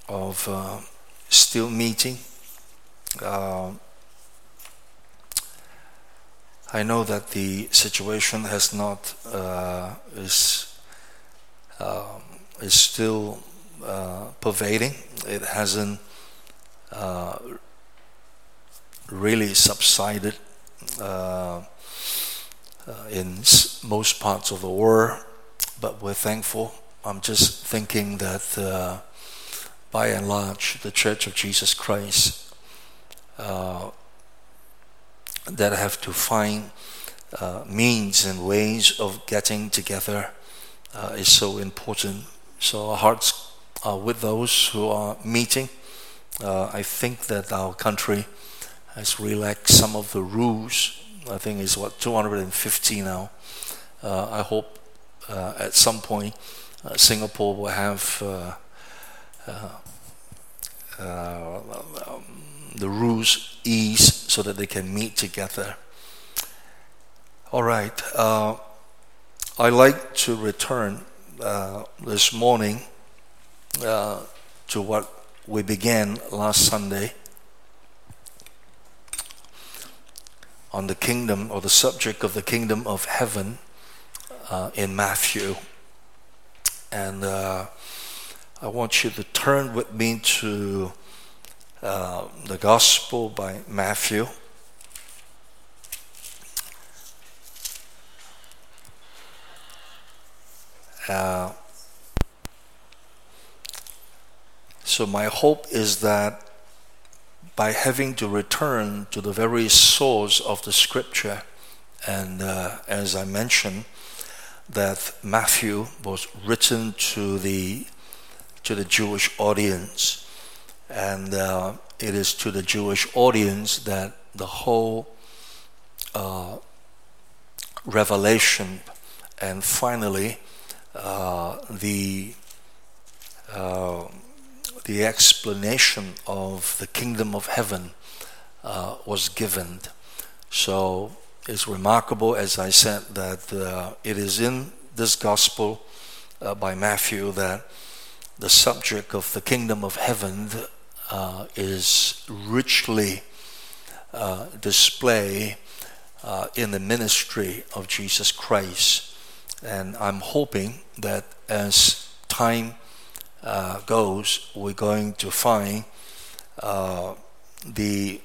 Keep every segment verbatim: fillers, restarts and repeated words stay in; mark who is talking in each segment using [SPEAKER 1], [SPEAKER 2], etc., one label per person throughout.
[SPEAKER 1] of uh, still meeting. Uh, I know that the situation has not uh, is uh, is still uh, pervading. It hasn't uh, really subsided uh, uh, in s- most parts of the world, but we're thankful. I'm just thinking that uh, by and large, the Church of Jesus Christ uh, that have to find uh, means and ways of getting together uh, is so important. So our hearts are with those who are meeting. Uh, I think that our country has relaxed some of the rules. I think it's what two hundred fifty now. Uh, I hope uh, at some point uh, Singapore will have uh, uh, uh, um, the rules eased so that they can meet together. All right. Uh, I like to return uh, this morning uh, to what we began last Sunday on the kingdom, or the subject of the kingdom of heaven uh, in Matthew. And uh, I want you to turn with me to uh, the Gospel by Matthew. Uh, so my hope is that by having to return to the very source of the scripture, and uh, as I mentioned, that Matthew was written to the to the Jewish audience, and uh, it is to the Jewish audience that the whole uh, revelation and finally uh, the uh, the explanation of the kingdom of heaven uh, was given. So it's remarkable, as I said, that uh, it is in this gospel uh, by Matthew that the subject of the kingdom of heaven uh, is richly uh, displayed uh, in the ministry of Jesus Christ. And I'm hoping that as time uh, goes, we're going to find uh, the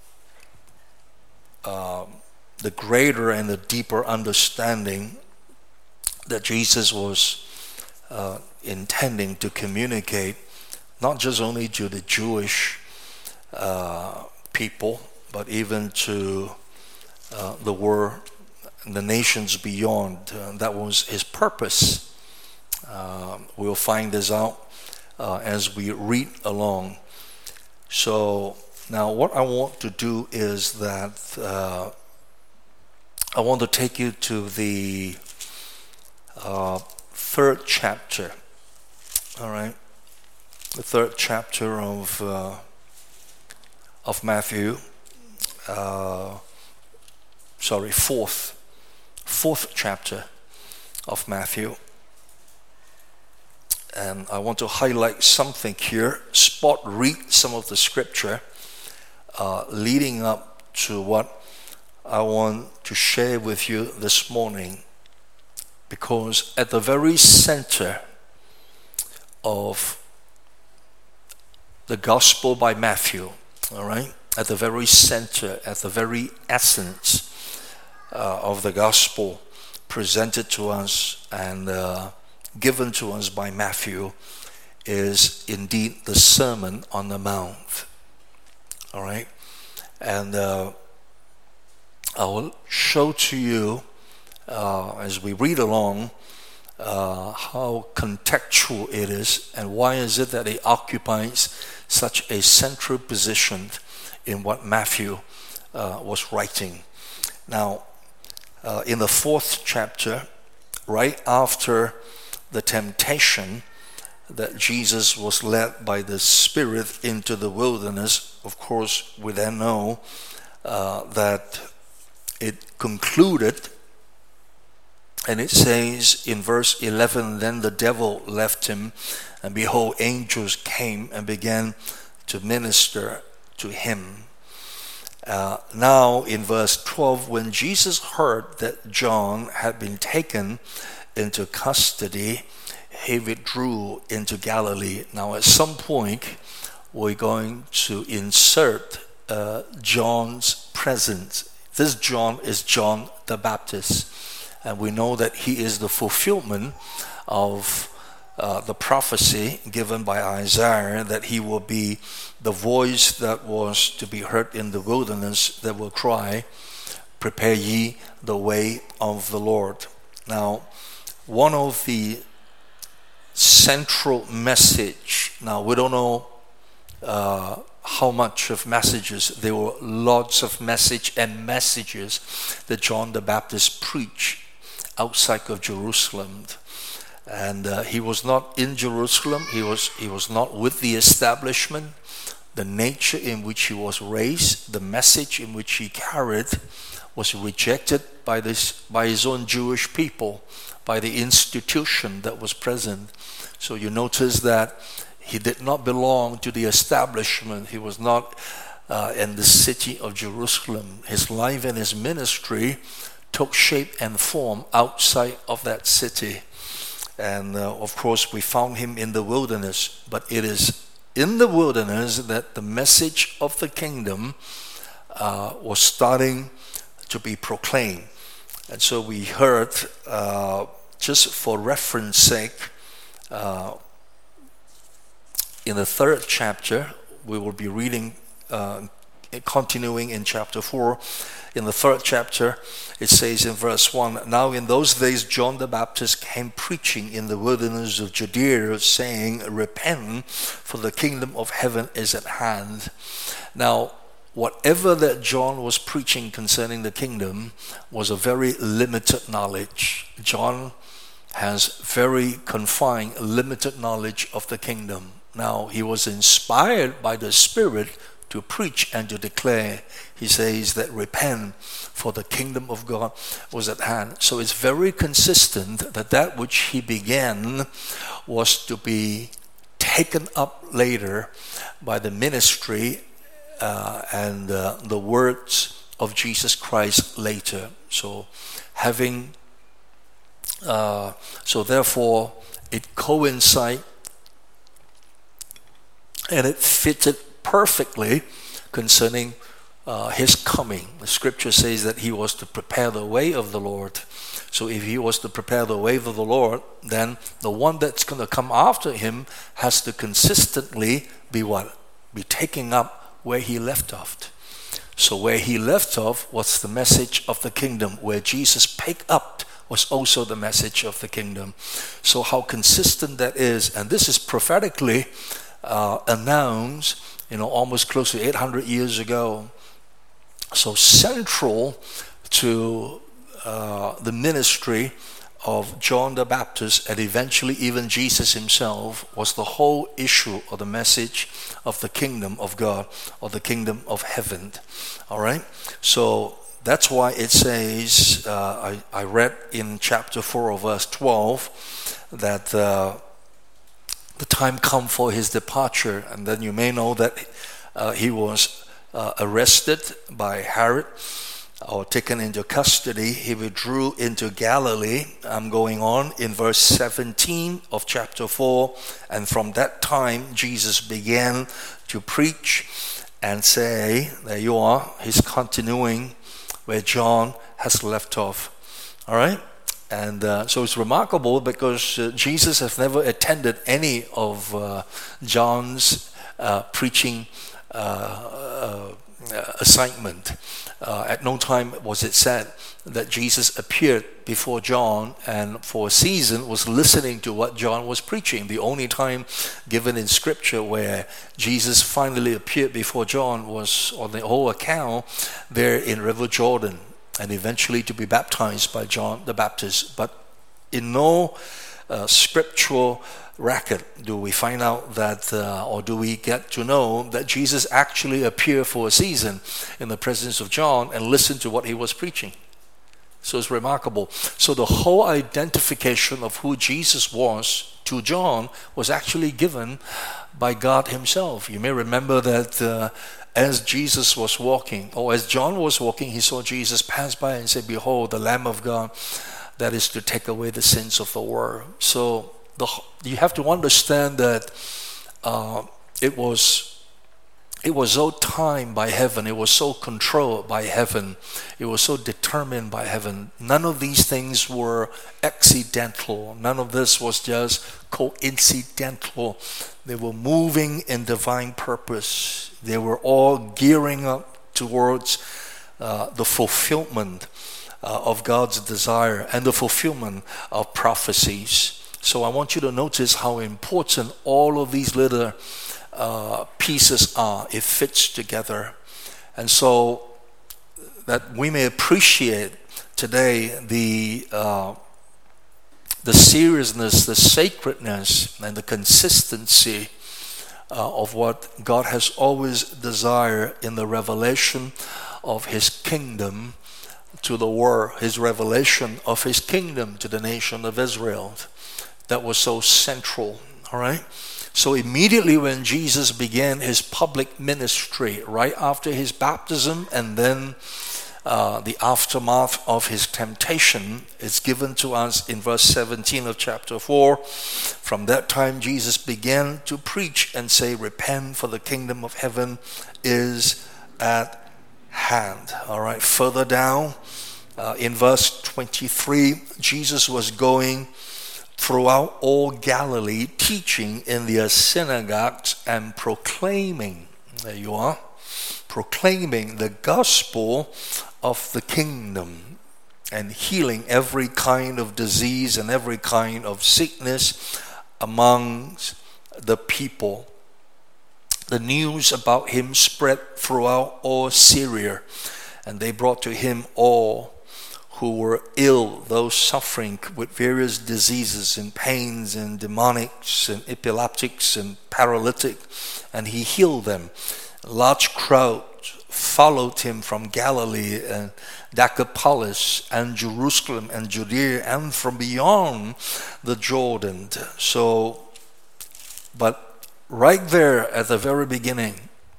[SPEAKER 1] uh, the greater and the deeper understanding that Jesus was uh, intending to communicate, not just only to the Jewish uh, people, but even to uh, the world, the nations beyond. Uh, that was his purpose. Uh, we'll find this out uh, as we read along. So now what I want to do is that uh, I want to take you to the uh, third chapter. All right, the third chapter of uh, of Matthew. Uh, sorry, fourth, fourth chapter of Matthew. And I want to highlight something here, spot read some of the scripture uh, leading up to what I want to share with you this morning. Because at the very center of the gospel by Matthew, all right, at the very center, at the very essence uh, of the gospel presented to us and uh, given to us by Matthew is indeed the Sermon on the Mount. All right, and uh, I will show to you uh, as we read along uh, how contextual it is, and why is it that it occupies such a central position in what Matthew uh, was writing. Now, uh, in the fourth chapter, right after the temptation that Jesus was led by the Spirit into the wilderness, of course, we then know uh, that it concluded And it says in verse eleven, then the devil left him, and behold, angels came and began to minister to him. Uh, now in verse twelve, when Jesus heard that John had been taken into custody, he withdrew into Galilee. Now at some point, we're going to insert uh, John's presence. This John is John the Baptist. And we know that he is the fulfillment of uh, the prophecy given by Isaiah, that he will be the voice that was to be heard in the wilderness that will cry, prepare ye the way of the Lord. Now, one of the central message, now we don't know uh, how much of messages, there were lots of message and messages that John the Baptist preached outside of Jerusalem. And uh, he was not in Jerusalem, he was he was not with the establishment. The nature in which he was raised, the message in which he carried, was rejected by this by his own Jewish people, by the institution that was present. So you notice that he did not belong to the establishment. He was not uh, in the city of Jerusalem. His life and his ministry took shape and form outside of that city. And uh, of course we found him in the wilderness. But it is in the wilderness that the message of the kingdom uh, was starting to be proclaimed. And so we heard, uh, just for reference sake, uh, in the third chapter, we will be reading, uh, continuing in chapter four. In the third chapter, it says in verse one, now in those days John the Baptist came preaching in the wilderness of Judea, saying, repent, for the kingdom of heaven is at hand. Now, whatever that John was preaching concerning the kingdom was a very limited knowledge. John has very confined, limited knowledge of the kingdom. Now, he was inspired by the Spirit to preach and to declare. He says that repent, for the kingdom of God was at hand. So it's very consistent that that which he began was to be taken up later by the ministry uh, and uh, the words of Jesus Christ later. So having, uh, so therefore it coincided and it fitted perfectly concerning uh, his coming. The scripture says that he was to prepare the way of the Lord. So if he was to prepare the way of the Lord, then the one that's going to come after him has to consistently be what? Be taking up where he left off. So where he left off was the message of the kingdom. Where Jesus picked up was also the message of the kingdom. So how consistent that is. And this is prophetically uh, announced, you know, almost close to eight hundred years ago. So central to uh, the ministry of John the Baptist and eventually even Jesus himself was the whole issue of the message of the kingdom of God or the kingdom of heaven. All right? So that's why it says, uh, I, I read in chapter four of verse twelve that uh, the time come for his departure. And then you may know that uh, he was uh, arrested by Herod or taken into custody. He withdrew into Galilee. I'm going on in verse seventeen of chapter four. And from that time, Jesus began to preach and say, there you are, he's continuing where John has left off. All right? And uh, so it's remarkable because uh, Jesus has never attended any of uh, John's uh, preaching uh, uh, assignment. Uh, at no time was it said that Jesus appeared before John and for a season was listening to what John was preaching. The only time given in scripture where Jesus finally appeared before John was on the whole account there in River Jordan, and eventually to be baptized by John the Baptist. But in no uh, scriptural record do we find out that, uh, or do we get to know that Jesus actually appeared for a season in the presence of John and listened to what he was preaching. So it's remarkable. So the whole identification of who Jesus was to John was actually given by God himself. You may remember that uh, as Jesus was walking, or as John was walking, he saw Jesus pass by and said, "Behold, the Lamb of God that is to take away the sins of the world." So the, you have to understand that uh, it was It was so timed by heaven. It was so controlled by heaven. It was so determined by heaven. None of these things were accidental. None of this was just coincidental. They were moving in divine purpose. They were all gearing up towards uh, the fulfillment uh, of God's desire and the fulfillment of prophecies. So I want you to notice how important all of these little Uh, pieces are. It fits together. And so that we may appreciate today the uh, the seriousness, the sacredness, and the consistency uh, of what God has always desired in the revelation of his kingdom to the world, his revelation of his kingdom to the nation of Israel. That was so central, all right? So immediately when Jesus began his public ministry, right after his baptism and then uh, the aftermath of his temptation, is given to us in verse seventeen of chapter four. From that time Jesus began to preach and say, "Repent, for the kingdom of heaven is at hand." All right, further down uh, in verse twenty-three, Jesus was going throughout all Galilee, teaching in their synagogues and proclaiming, there you are, proclaiming the gospel of the kingdom and healing every kind of disease and every kind of sickness amongst the people. The news about him spread throughout all Syria, and they brought to him all who were ill, those suffering with various diseases and pains and demonics and epileptics and paralytic, and he healed them. Large crowds followed him from Galilee and Decapolis and Jerusalem and Judea and from beyond the Jordan. So, but right there at the very beginning,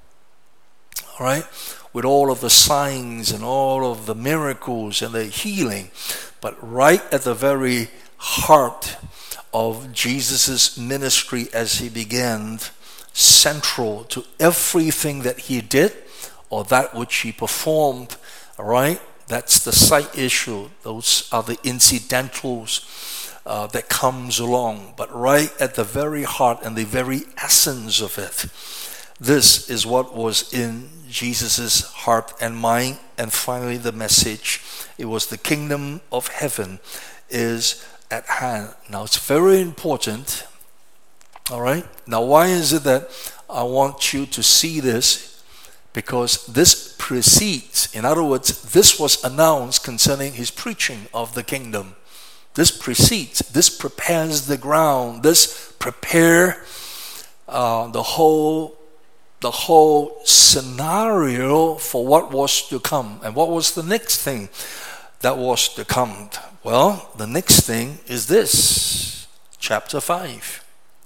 [SPEAKER 1] all right, with all of the signs and all of the miracles and the healing, but right at the very heart of Jesus' ministry as he began, central to everything that he did or that which he performed, all right, that's the side issue. Those are the incidentals uh, that comes along. But right at the very heart and the very essence of it, this is what was in Jesus' heart and mind. And finally the message, it was the kingdom of heaven is at hand. Now it's very important, all right? Now why is it that I want you to see this? Because this precedes, in other words, this was announced concerning his preaching of the kingdom. This precedes, this prepares the ground, this prepare uh, the whole the whole scenario for what was to come. And what was the next thing that was to come? Well, the next thing is this, chapter five.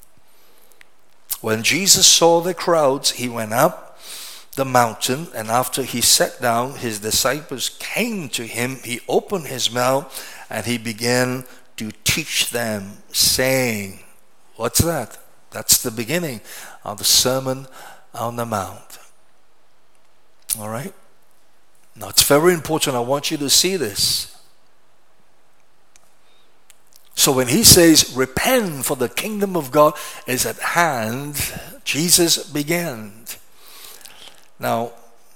[SPEAKER 1] When Jesus saw the crowds, he went up the mountain, and after he sat down, his disciples came to him. He opened his mouth and he began to teach them, saying, what's that? That's the beginning of the Sermon on the Mount. All right? Now it's very important. I want you to see this. So when he says, repent, for the kingdom of God is at hand, Jesus began. Now,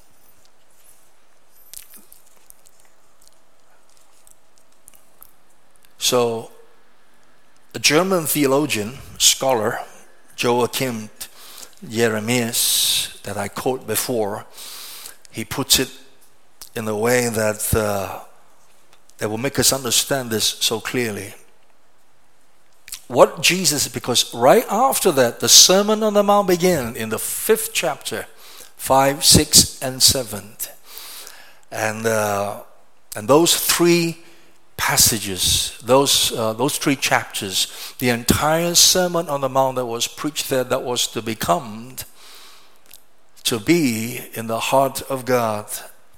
[SPEAKER 1] so a German theologian, scholar, Joachim Jeremias, that I quote before, he puts it in a way that uh, that will make us understand this so clearly. What Jesus, because right after that, the Sermon on the Mount began in the fifth chapter, five, six, and seven, and uh, and those three passages, those uh, those three chapters, the entire Sermon on the Mount that was preached there, that was to become, to be in the heart of God,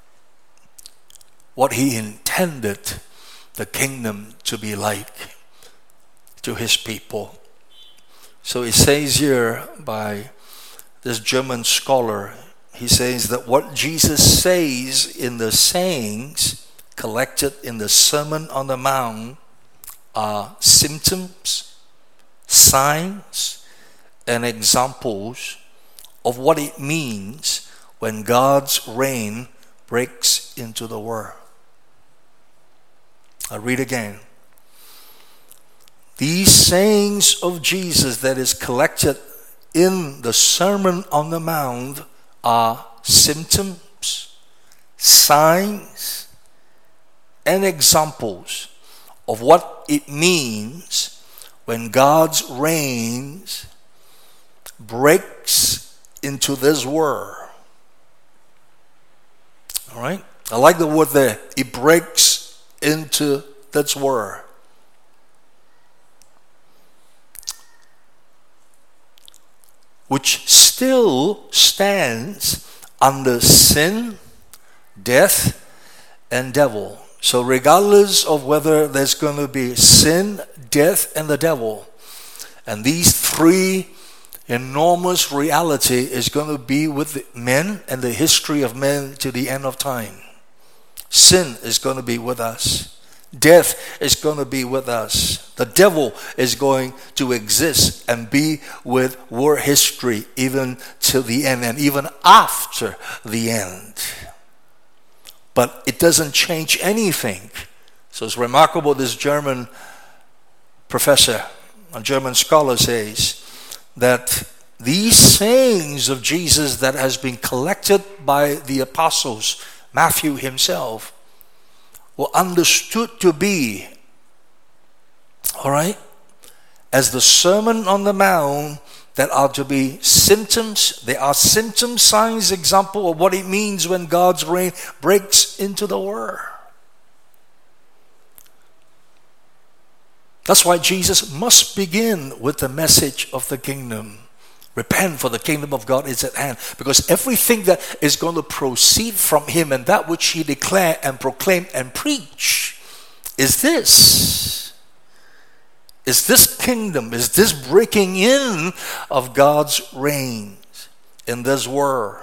[SPEAKER 1] what He intended the kingdom to be like to His people. So it says here by this German scholar, he says that what Jesus says in the sayings collected in the Sermon on the Mount are symptoms, signs, and examples of what it means when God's reign breaks into the world. I read again. These sayings of Jesus that is collected in the Sermon on the Mount are symptoms, signs, and examples of what it means when God's reign breaks into this world. All right? I like the word there. It breaks into this world. Which still stands under sin, death, and devil. So regardless of whether there's going to be sin, death, and the devil, and these three enormous reality is going to be with men and the history of men to the end of time. Sin is going to be with us. Death is going to be with us. The devil is going to exist and be with world history even till the end and even after the end. But it doesn't change anything. So it's remarkable, this German professor, a German scholar says, that these sayings of Jesus that has been collected by the apostles, Matthew himself, were understood to be, all right, as the Sermon on the Mount that are to be symptoms. They are symptoms, signs, example of what it means when God's reign breaks into the world. That's why Jesus must begin with the message of the kingdom. Repent, for the kingdom of God is at hand. Because everything that is going to proceed from Him and that which He declared and proclaimed and preached is this. Is this kingdom, is this breaking in of God's reign in this world.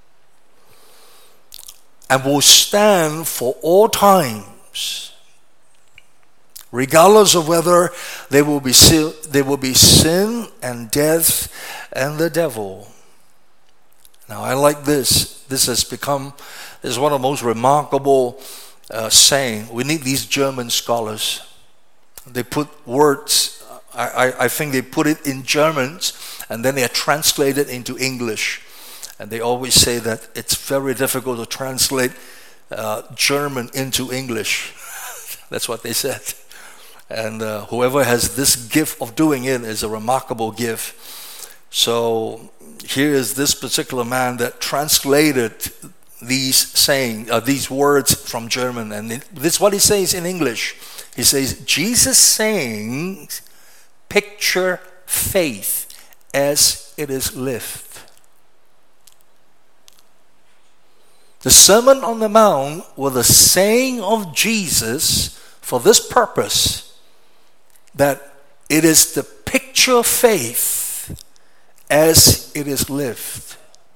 [SPEAKER 1] And will stand for all times, regardless of whether there will be sin, there will be sin and death and the devil. Now I like this. This has become, this is one of the most remarkable uh, saying. We need these German scholars. They put words, I, I, I think they put it in German and then they are translated into English. And they always say that it's very difficult to translate uh, German into English. That's what they said. And uh, whoever has this gift of doing it is a remarkable gift. So here is this particular man that translated these saying, uh, these words from German. And it, this is what he says in English. He says, Jesus' sayings picture faith as it is lived. The Sermon on the Mount was the saying of Jesus for this purpose, that it is the picture of faith as it is lived.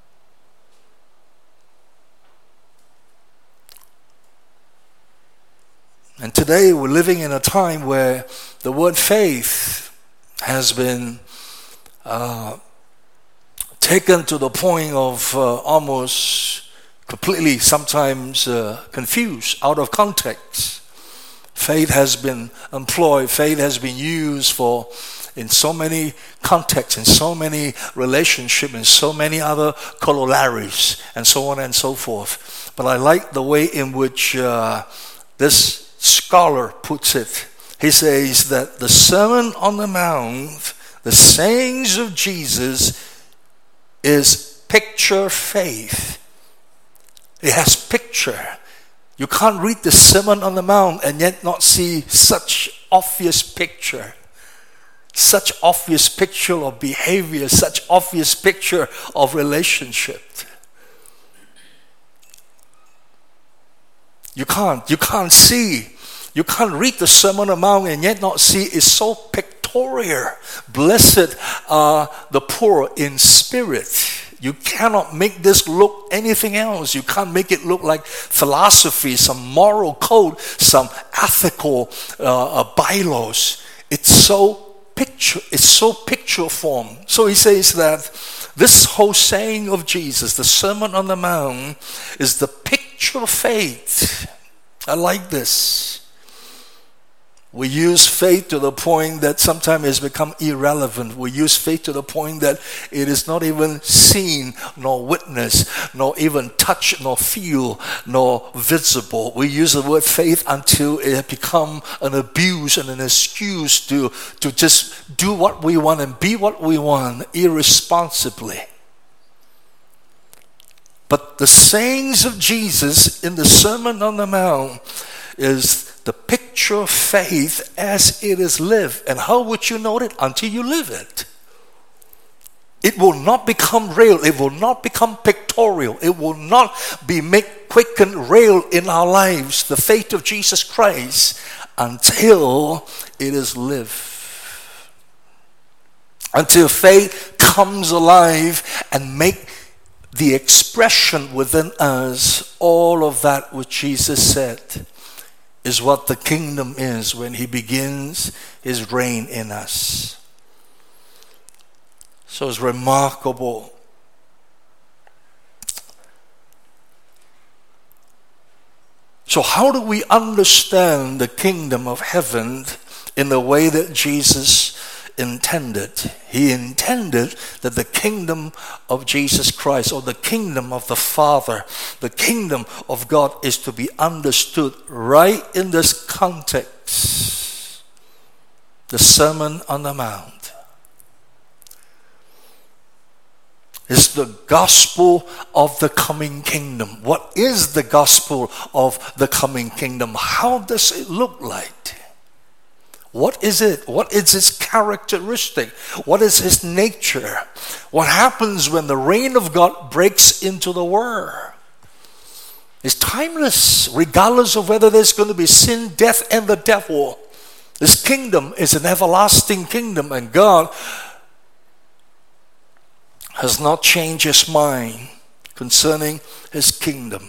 [SPEAKER 1] And today we're living in a time where the word faith has been uh, taken to the point of uh, almost completely sometimes uh, confused, out of context. Faith has been employed, faith has been used for in so many contexts, in so many relationships, in so many other corollaries, and so on and so forth. But I like the way in which uh, this scholar puts it. He says that the Sermon on the Mount, the sayings of Jesus, is picture faith. It has picture. You can't read the Sermon on the Mount and yet not see such obvious picture. Such obvious picture of behavior, such obvious picture of relationship. You can't, you can't see, you can't read the Sermon on the Mount and yet not see it's so pictorial. Blessed are the poor in spirit. You cannot make this look anything else. You can't make it look like philosophy, some moral code, some ethical uh, uh, bylaws. It's so picture, it's so picture form. So he says that this whole saying of Jesus, the Sermon on the Mount, is the picture of faith. I like this. We use faith to the point that sometimes it's become irrelevant. We use faith to the point that it is not even seen, nor witnessed, nor even touched, nor feel, nor visible. We use the word faith until it has become an abuse and an excuse to, to just do what we want and be what we want irresponsibly. But the sayings of Jesus in the Sermon on the Mount is the picture of faith as it is lived. And how would you know it? Until you live it. It will not become real. It will not become pictorial. It will not be made quick and real in our lives, the faith of Jesus Christ, until it is lived. Until faith comes alive and make the expression within us all of that which Jesus said is what the kingdom is when he begins his reign in us. So it's remarkable. So how do we understand the kingdom of heaven in the way that Jesus intended? He intended that the kingdom of Jesus Christ, or the kingdom of the Father, the kingdom of God, is to be understood right in this context. The Sermon on the Mount is the gospel of the coming kingdom. What is the gospel of the coming kingdom? How does it look like? What is it? What is its characteristic? What is its nature? What happens when the reign of God breaks into the world? It's timeless, regardless of whether there's going to be sin, death, and the devil. This kingdom is an everlasting kingdom, and God has not changed his mind concerning his kingdom.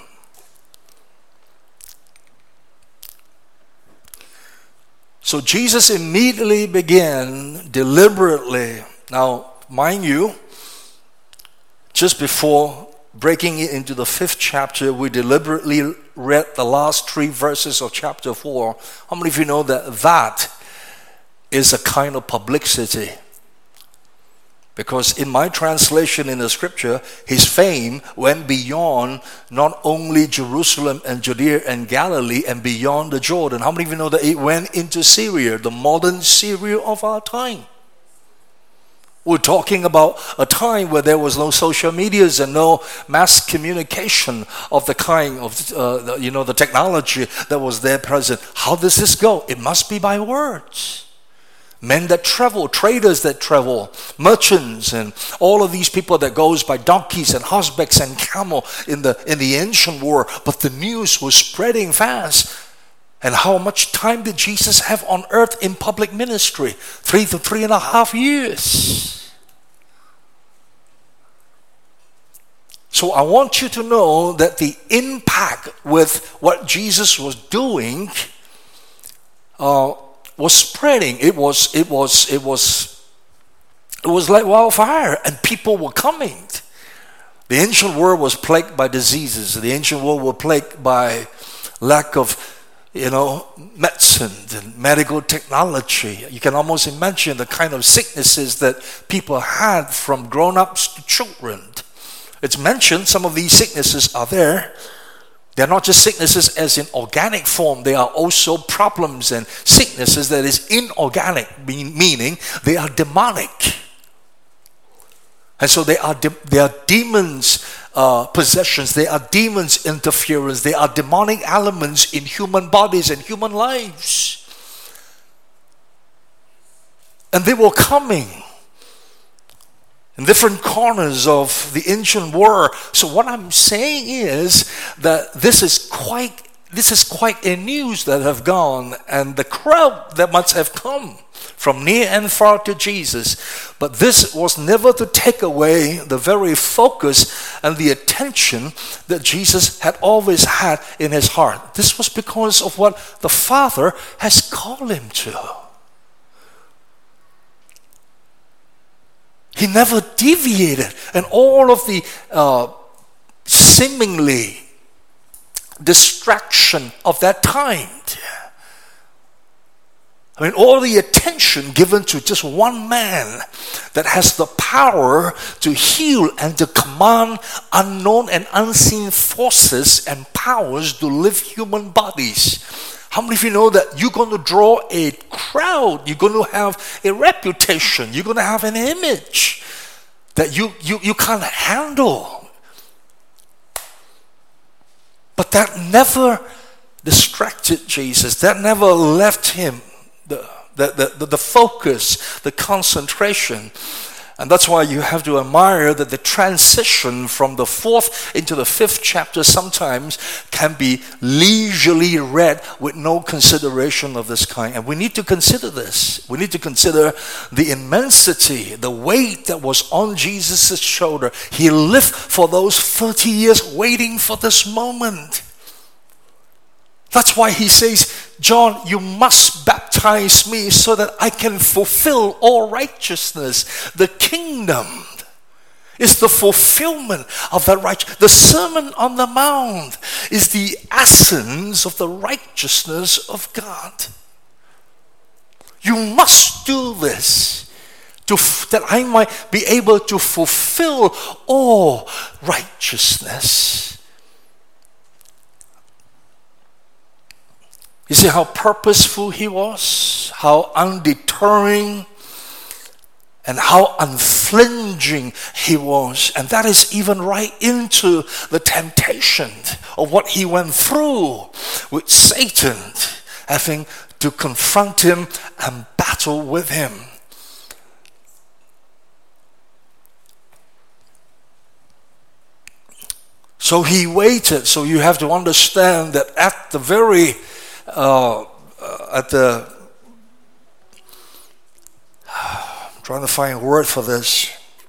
[SPEAKER 1] So Jesus immediately began deliberately. Now, mind you, just before breaking it into the fifth chapter, we deliberately read the last three verses of chapter four. How many of you know that that is a kind of publicity? Because in my translation in the scripture, his fame went beyond not only Jerusalem and Judea and Galilee and beyond the Jordan. How many of you know that it went into Syria, the modern Syria of our time? We're talking about a time where there was no social medias and no mass communication of the kind of, uh, the, you know, the technology that was there present. How does this go? It must be by words. Men that travel, traders that travel, merchants, and all of these people that goes by donkeys and horsebacks and camel in the in the ancient world. But the news was spreading fast. And how much time did Jesus have on earth in public ministry? Three to three and a half years. So I want you to know that the impact with what Jesus was doing uh, was spreading. It was, it was, it was, it was like wildfire, and people were coming. The ancient world was plagued by diseases. The ancient world was plagued by lack of, you know, medicine and medical technology. You can almost imagine the kind of sicknesses that people had from grown-ups to children. It's mentioned some of these sicknesses are there. They're not just sicknesses as in organic form. They are also problems and sicknesses that is inorganic, meaning they are demonic. And so they are de- they are demons uh, possessions. They are demons' interference. They are demonic elements in human bodies and human lives. And they were coming in different corners of the ancient world. So what I'm saying is that this is quite this is quite a news that have gone, and the crowd that must have come from near and far to Jesus. But this was never to take away the very focus and the attention that Jesus had always had in his heart. This was because of what the Father has called him to. He never deviated, and all of the uh, seemingly distraction of that time. I mean, all the attention given to just one man that has the power to heal and to command unknown and unseen forces and powers to live human bodies. How many of you know that you're going to draw a crowd? You're going to have a reputation. You're going to have an image that you, you, you can't handle. But that never distracted Jesus. That never left him the, the, the, the focus, the concentration. And that's why you have to admire that the transition from the fourth into the fifth chapter sometimes can be leisurely read with no consideration of this kind. And we need to consider this. We need to consider the immensity, the weight that was on Jesus' shoulder. He lived for those thirty years waiting for this moment. That's why he says, John, you must baptize me so that I can fulfill all righteousness. The kingdom is the fulfillment of that righteousness. The Sermon on the Mount is the essence of the righteousness of God. You must do this to, that I might be able to fulfill all righteousness. You see how purposeful he was, how undeterring, and how unflinching he was. And that is even right into the temptation of what he went through with Satan, having to confront him and battle with him. So he waited. So you have to understand that at the very Uh, uh, at the I'm trying to find a word for this,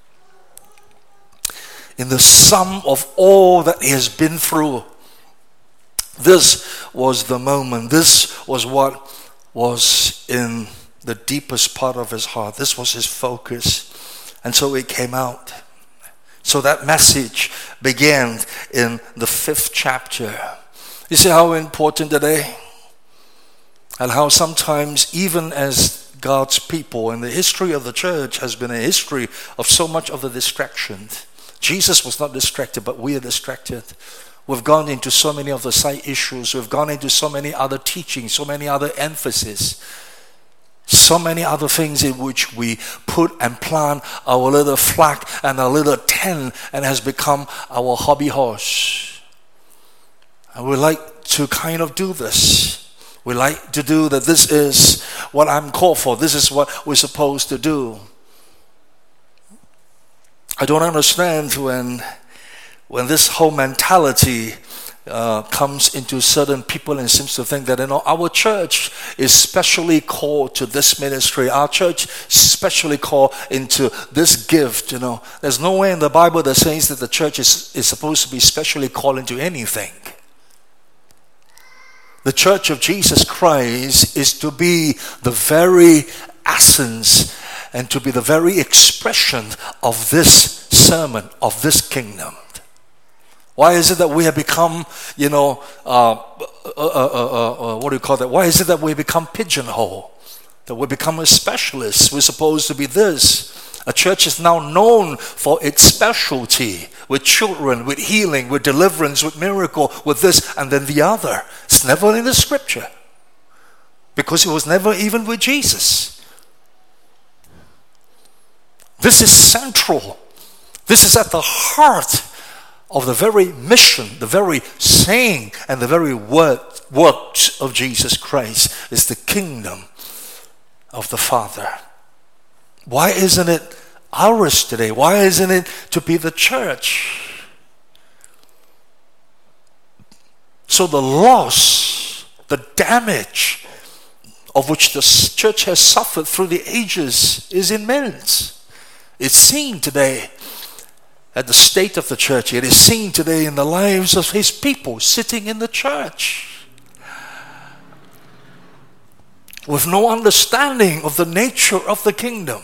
[SPEAKER 1] in the sum of all that he has been through, this was the moment. This was what was in the deepest part of his heart. This was his focus, and so it came out. So that message began in the fifth chapter. You see how important today? And how sometimes, even as God's people, and the history of the church has been a history of so much of the distraction. Jesus was not distracted, but we are distracted. We've gone into so many of the side issues. We've gone into so many other teachings, so many other emphases, so many other things in which we put and plant our little flag and our little tent, and has become our hobby horse. And we like to kind of do this. We like to do that. This is what I'm called for. This is what we're supposed to do. I don't understand when, when this whole mentality uh, comes into certain people and seems to think that, you know, our church is specially called to this ministry. Our church is specially called into this gift. You know, there's nowhere in the Bible that says that the church is, is supposed to be specially called into anything. The Church of Jesus Christ is to be the very essence and to be the very expression of this sermon, of this kingdom. Why is it that we have become, you know, uh, uh, uh, uh, uh, what do you call that? Why is it that we become pigeonholed? That we become a specialist? We're supposed to be this. A church is now known for its specialty with children, with healing, with deliverance, with miracle, with this and then the other. It's never in the scripture, because it was never even with Jesus. This is central. This is at the heart of the very mission, the very saying, and the very word, works of Jesus Christ is the kingdom of the Father. Why isn't it ours today? Why isn't it to be the church? So the loss, the damage of which the church has suffered through the ages is immense. It's seen today at the state of the church. It is seen today in the lives of his people sitting in the church with no understanding of the nature of the kingdom,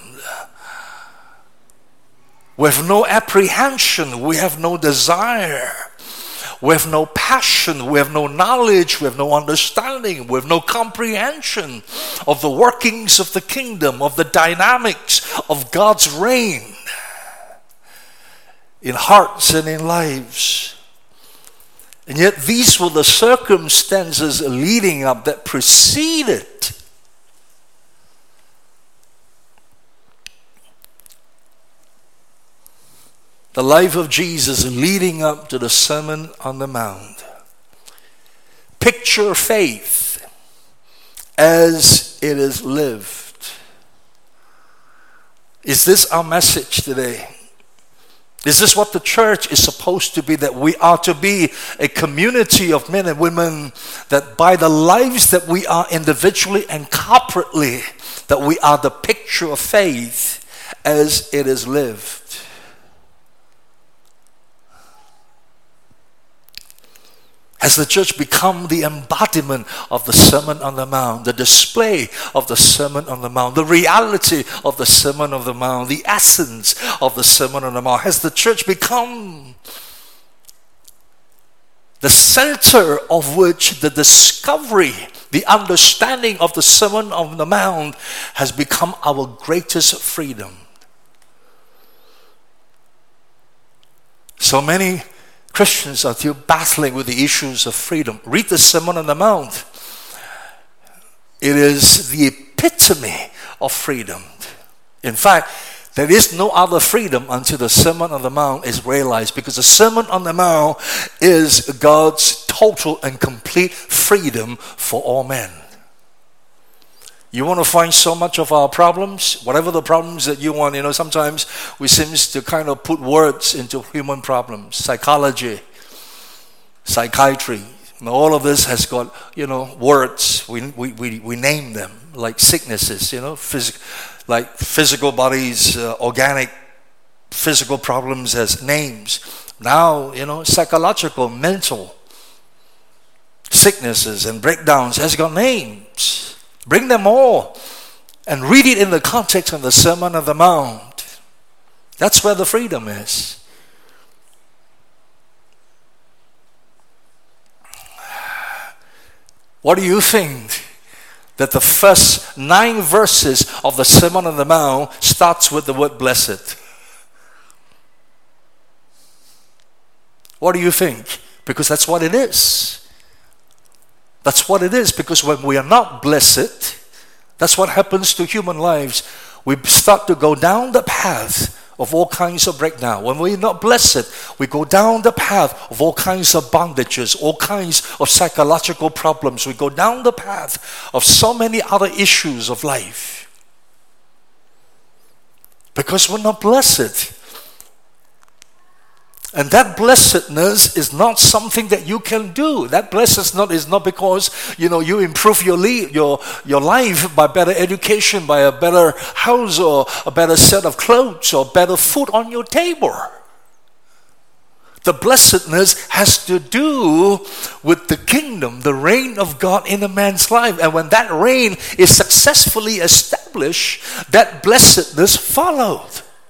[SPEAKER 1] with no apprehension. We have no desire, we have no passion, we have no knowledge, we have no understanding, we have no comprehension of the workings of the kingdom, of the dynamics of God's reign in hearts and in lives. And yet these were the circumstances leading up that preceded the life of Jesus, leading up to the Sermon on the Mount. Picture faith as it is lived. Is this our message today? Is this what the church is supposed to be? That we are to be a community of men and women, that by the lives that we are individually and corporately, that we are the picture of faith as it is lived. Has the church become the embodiment of the Sermon on the Mount, the display of the Sermon on the Mount, the reality of the Sermon on the Mount, the essence of the Sermon on the Mount? Has the church become the center of which the discovery, the understanding of the Sermon on the Mount has become our greatest freedom? So many Christians are still battling with the issues of freedom. Read the Sermon on the Mount. It is the epitome of freedom. In fact, there is no other freedom until the Sermon on the Mount is realized, because the Sermon on the Mount is God's total and complete freedom for all men. You want to find so much of our problems, whatever the problems that you want, you know, sometimes we seem to kind of put words into human problems. Psychology, psychiatry, and all of this has got, you know, words. We we we, we name them, like sicknesses, you know, phys- like physical bodies, uh, organic physical problems has names. Now, you know, psychological, mental sicknesses and breakdowns has got names. Bring them all and read it in the context of the Sermon on the Mount. That's where the freedom is. What do you think that the first nine verses of the Sermon on the Mount starts with the word blessed? What do you think? Because that's what it is. That's what it is, because when we are not blessed, that's what happens to human lives. We start to go down the path of all kinds of breakdown. When we're not blessed, we go down the path of all kinds of bondages, all kinds of psychological problems. We go down the path of so many other issues of life, because we're not blessed. And that blessedness is not something that you can do. That blessedness is not because, you know, you improve your le- your your life by better education, by a better house, or a better set of clothes, or better food on your table. The blessedness has to do with the kingdom, the reign of God in a man's life. And when that reign is successfully established, that blessedness followed.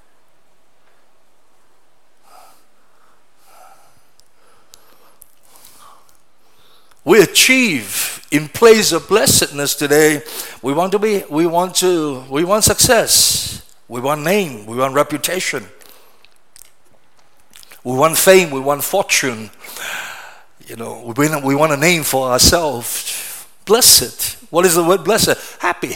[SPEAKER 1] We achieve in place of blessedness today. We want to be, we want to, we want success. We want name, we want reputation. We want fame, we want fortune. You know, we want, we want a name for ourselves. Blessed. What is the word blessed? Happy.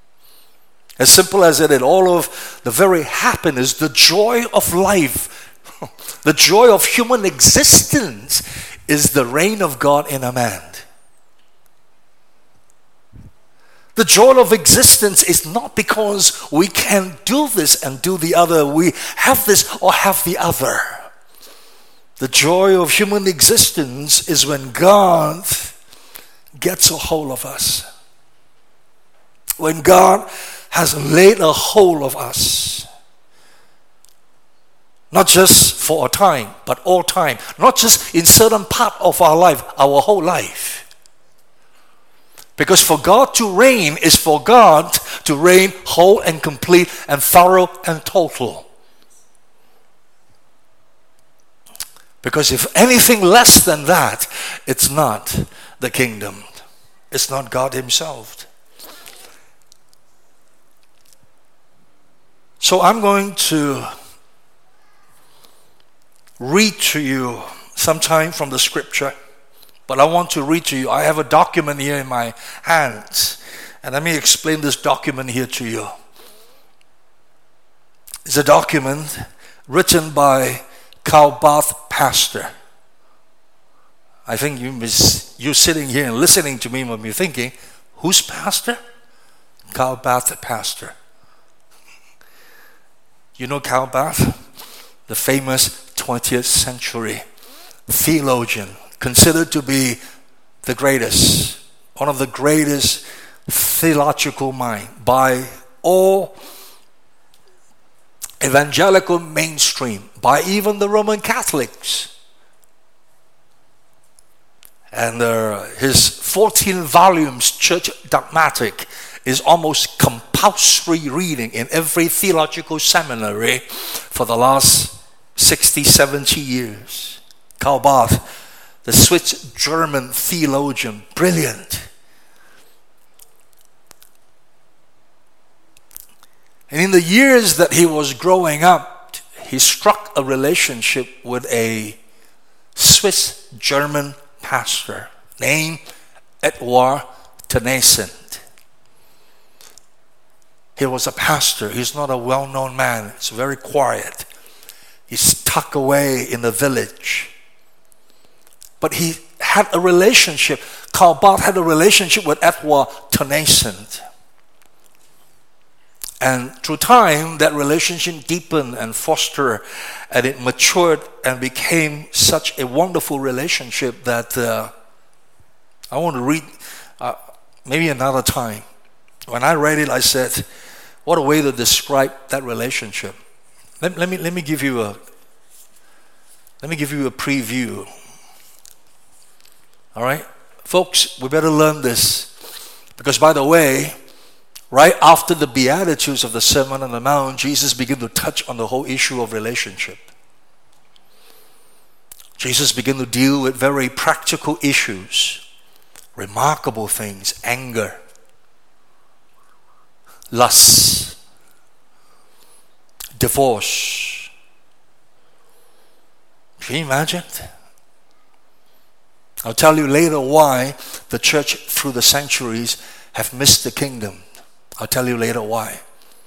[SPEAKER 1] As simple as it is. All of the very happiness, the joy of life The joy of human existence is the reign of God in a man. The joy of existence is not because we can do this and do the other. We have this or have the other. The joy of human existence is when God gets a hold of us. When God has laid a hold of us. Not just for a time, but all time. Not just in certain part of our life, our whole life. Because for God to reign is for God to reign whole and complete and thorough and total. Because if anything less than that, it's not the kingdom. It's not God himself. So I'm going to read to you sometime from the scripture. But I want to read to you. I have a document here in my hands. And let me explain this document here to you. It's a document written by Karl Barth Pastor. I think you miss, you sitting here and listening to me might be thinking, who's pastor? Karl Barth Pastor. You know Karl Barth? The famous twentieth century theologian, considered to be the greatest, one of the greatest theological minds by all evangelical mainstream, by even the Roman Catholics. And uh, his fourteen volumes, Church Dogmatic, is almost compulsory reading in every theological seminary for the last sixty, seventy years. Karl Barth, the Swiss-German theologian, brilliant. And in the years that he was growing up, he struck a relationship with a Swiss-German pastor named Edouard Tennessent. He was a pastor. He's not a well-known man. He's very quiet. He's tucked away in the village. But he had a relationship. Karl Barth had a relationship with Edouard Tennessent. And through time, that relationship deepened and fostered, and it matured and became such a wonderful relationship that uh, I want to read uh, maybe another time. When I read it, I said, what a way to describe that relationship. Let, let me let me give you a let me give you a preview. All right, folks, we better learn this, because by the way, right after the Beatitudes of the Sermon on the Mount, Jesus began to touch on the whole issue of relationship. Jesus began to deal with very practical issues, remarkable things, anger, lust, divorce. Can you imagine? I'll tell you later why the church through the centuries have missed the kingdom. I'll tell you later why.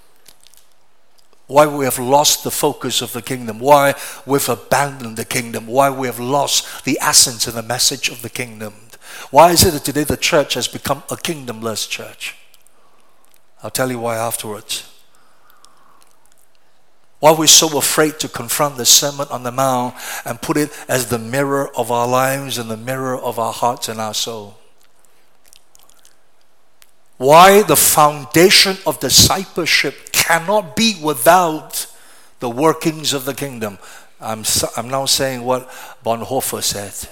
[SPEAKER 1] Why we have lost the focus of the kingdom. Why we've abandoned the kingdom. Why we have lost the essence and the message of the kingdom. Why is it that today the church has become a kingdomless church? I'll tell you why afterwards. Why we're so afraid to confront the Sermon on the Mount and put it as the mirror of our lives and the mirror of our hearts and our soul. Why the foundation of discipleship cannot be without the workings of the kingdom. I'm, I'm now saying what Bonhoeffer said.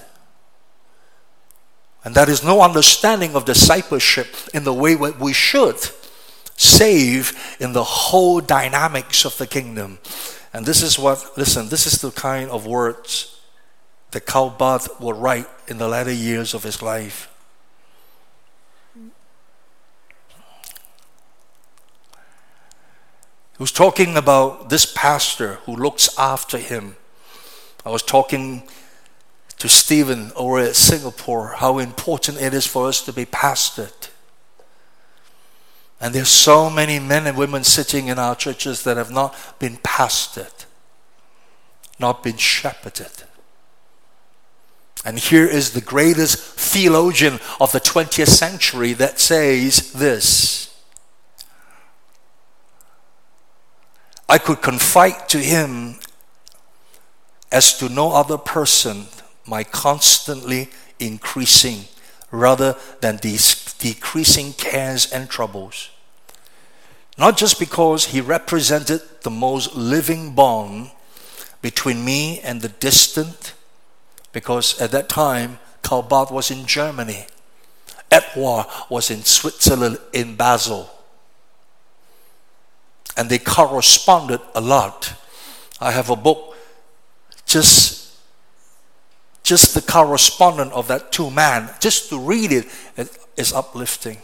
[SPEAKER 1] And that is no understanding of discipleship in the way that we should, save in the whole dynamics of the kingdom. And this is what, listen, this is the kind of words that Karl Barth would write in the latter years of his life. He was talking about this pastor who looks after him. I was talking to Stephen over at Singapore, how important it is for us to be pastored. And there's so many men and women sitting in our churches that have not been pastored. not been shepherded. And here is the greatest theologian of the twentieth century that says this: I could confide to him as to no other person my constantly increasing rather than these decreasing cares and troubles. Not just because he represented the most living bond between me and the distant, because at that time Karl Barth was in Germany, Edouard was in Switzerland, in Basel, and they corresponded a lot. I have a book, just just the correspondence of that two men, just to read it, it is uplifting.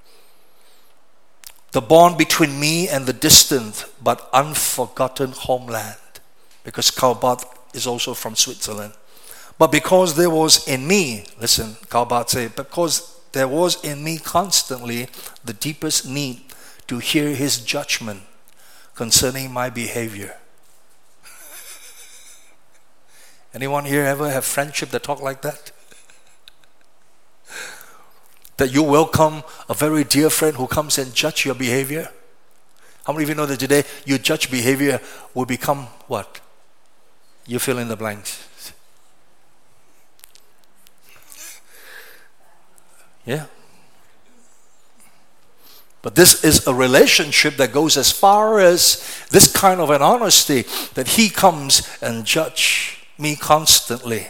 [SPEAKER 1] The bond between me and the distant but unforgotten homeland, because Karl Barth is also from Switzerland. But because there was in me, listen, Karl Barth said, because there was in me constantly the deepest need to hear his judgment concerning my behavior. Anyone here ever have friendship that talk like that? That you welcome a very dear friend who comes and judge your behavior? How many of you know that today you judge behavior will become what? You fill in the blanks. Yeah. But this is a relationship that goes as far as this kind of an honesty, that he comes and judge me constantly.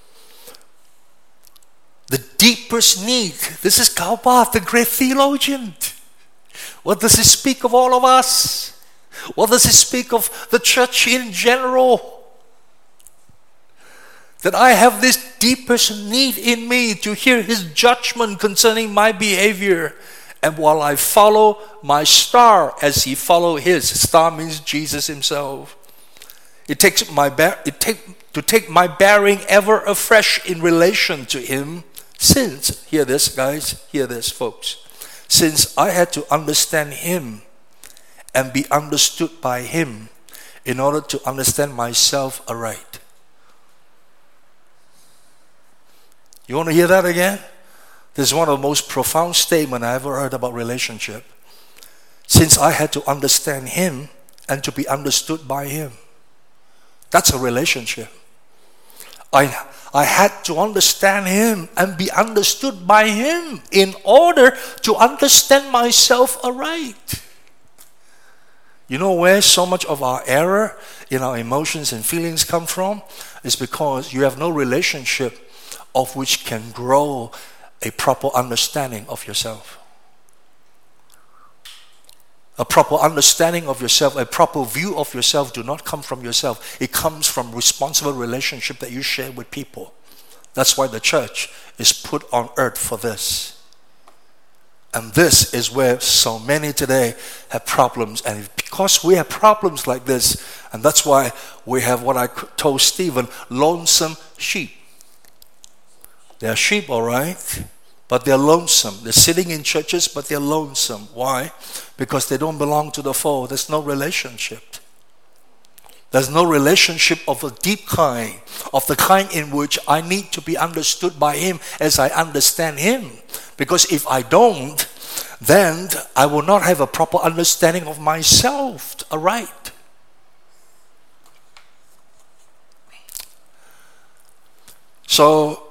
[SPEAKER 1] The deepest need. This is Karl Barth, the great theologian. What does he speak of all of us? What does he speak of the church in general? That I have this deepest need in me to hear his judgment concerning my behavior. And while I follow my star as he followed his, star means Jesus himself. It takes my bear, it take to take my bearing ever afresh in relation to him, since, hear this guys, hear this folks, since I had to understand him and be understood by him in order to understand myself aright. You want to hear that again? This is one of the most profound statements I ever heard about relationship. Since I had to understand him and to be understood by him. That's a relationship. I, I had to understand him and be understood by him in order to understand myself aright. You know where so much of our error in our emotions and feelings come from? It's because you have no relationship of which can grow a proper understanding of yourself. A proper understanding of yourself, a proper view of yourself do not come from yourself. It comes from responsible relationship that you share with people. That's why the church is put on earth for this. And this is where so many today have problems. And because we have problems like this, and that's why we have what I told Stephen, lonesome sheep. They're sheep, all right, but they're lonesome. They're sitting in churches, but they're lonesome. Why? Because they don't belong to the fold. There's no relationship. There's no relationship of a deep kind, of the kind in which I need to be understood by him as I understand him. Because if I don't, then I will not have a proper understanding of myself aright. So,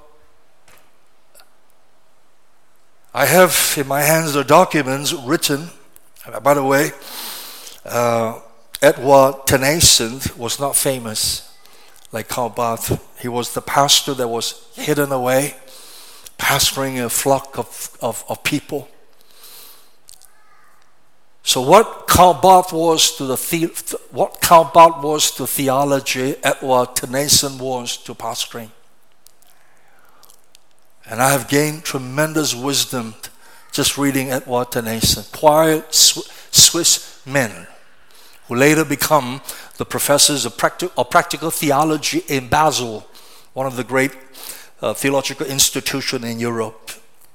[SPEAKER 1] I have in my hands the documents written. By the way, uh, Edouard Tennyson was not famous like Karl Barth. He was the pastor that was hidden away, pastoring a flock of, of, of people. So what Karl Barth was to the, the what Karl Barth was to theology, Edouard Tennyson was to pastoring. And I have gained tremendous wisdom just reading Edouard Tennyson. Quiet Swiss men who later become the professors of, practi- of practical theology in Basel, one of the great uh, theological institutions in Europe.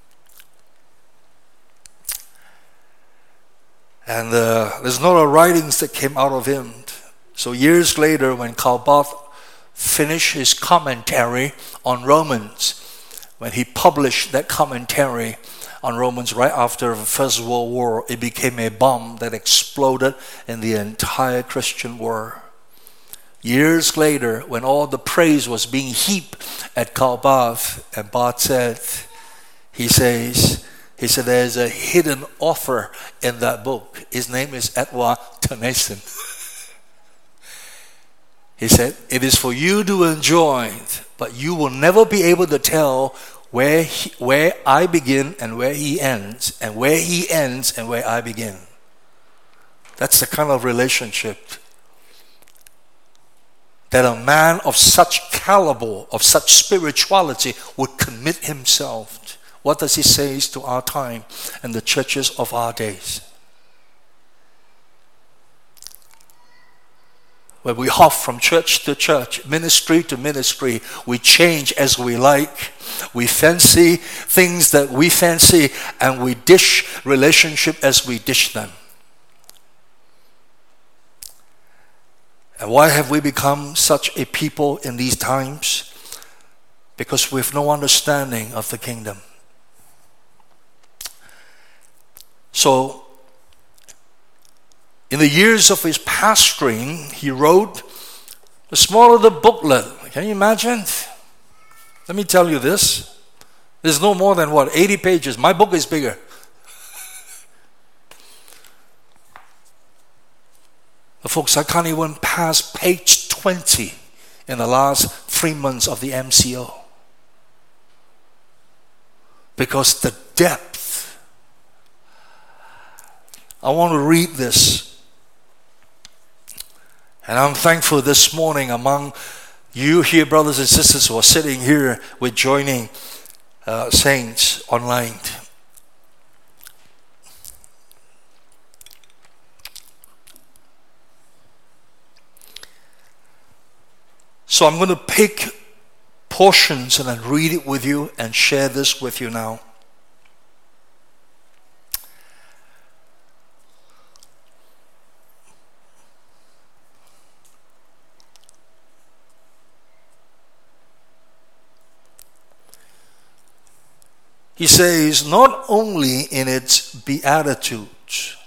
[SPEAKER 1] And uh, there's not a writings that came out of him. So years later, when Karl Barth finished his commentary on Romans, when he published that commentary on Romans right after the First World War, it became a bomb that exploded in the entire Christian world. Years later, when all the praise was being heaped at Karl Barth, and Barth said, he says, he said, there's a hidden author in that book. His name is Edward Tennyson. He said, it is for you to enjoy, but you will never be able to tell where he, where I begin and where he ends, and where he ends and where I begin. That's the kind of relationship that a man of such caliber, of such spirituality, would commit himself. What does he say to our time and the churches of our days? When we hop from church to church, ministry to ministry, we change as we like. We fancy things that we fancy, and we dish relationship as we dish them. And why have we become such a people in these times? Because we have no understanding of the kingdom. So, in the years of his pastoring, he wrote the smaller the booklet. Can you imagine? Let me tell you this. There's no more than, what, eighty pages. My book is bigger. But folks, I can't even pass page twenty in the last three months of the M C O. Because the depth. I want to read this. And I'm thankful this morning among you here, brothers and sisters, who are sitting here with joining uh, saints online. So I'm going to pick portions and then read it with you and share this with you now. He says, not only in its beatitudes,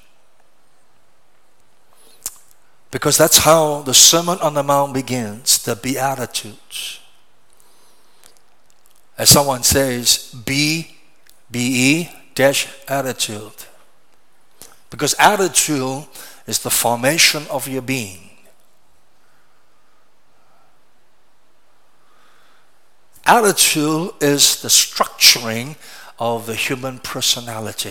[SPEAKER 1] because that's how the Sermon on the Mount begins, the beatitudes. As someone says, B, B E, dash attitude. Because attitude is the formation of your being. Attitude is the structuring of the human personality.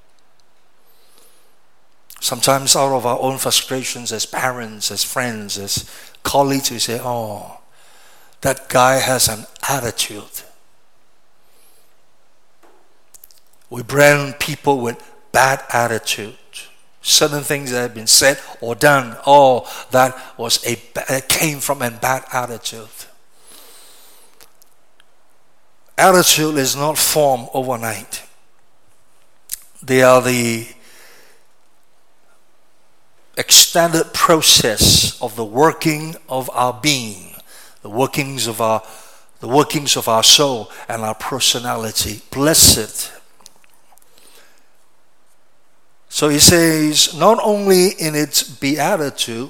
[SPEAKER 1] Sometimes out of our own frustrations as parents, as friends, as colleagues, we say, oh, that guy has an attitude. We brand people with bad attitude. Certain things that have been said or done, oh, that was a that came from a bad attitude. Attitude is not formed overnight. They are the extended process of the working of our being, the workings of our, the workings of our soul and our personality. Blessed. So he says, not only in its beatitude,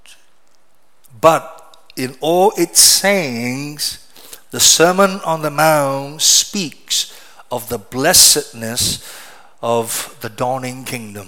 [SPEAKER 1] but in all its sayings, the Sermon on the Mount speaks of the blessedness of the dawning kingdom.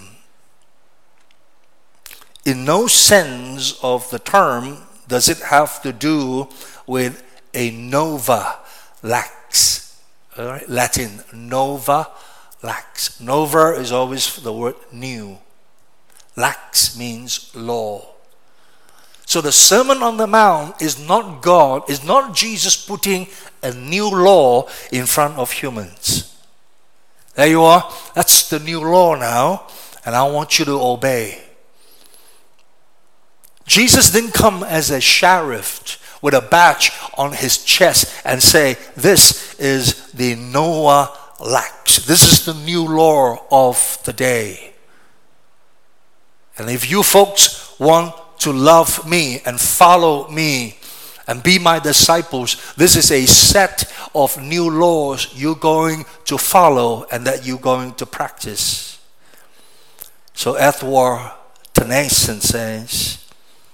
[SPEAKER 1] In no sense of the term does it have to do with a nova lax. All right? Latin, nova lax. Nova is always the word new. Lax means law. So the Sermon on the Mount is not God, is not Jesus putting a new law in front of humans. There you are. That's the new law now, and I want you to obey. Jesus didn't come as a sheriff with a badge on his chest and say, this is the Noah lax. This is the new law of the day. And if you folks want to love me and follow me and be my disciples. This is a set of new laws you're going to follow and that you're going to practice. So Edward Tennyson says,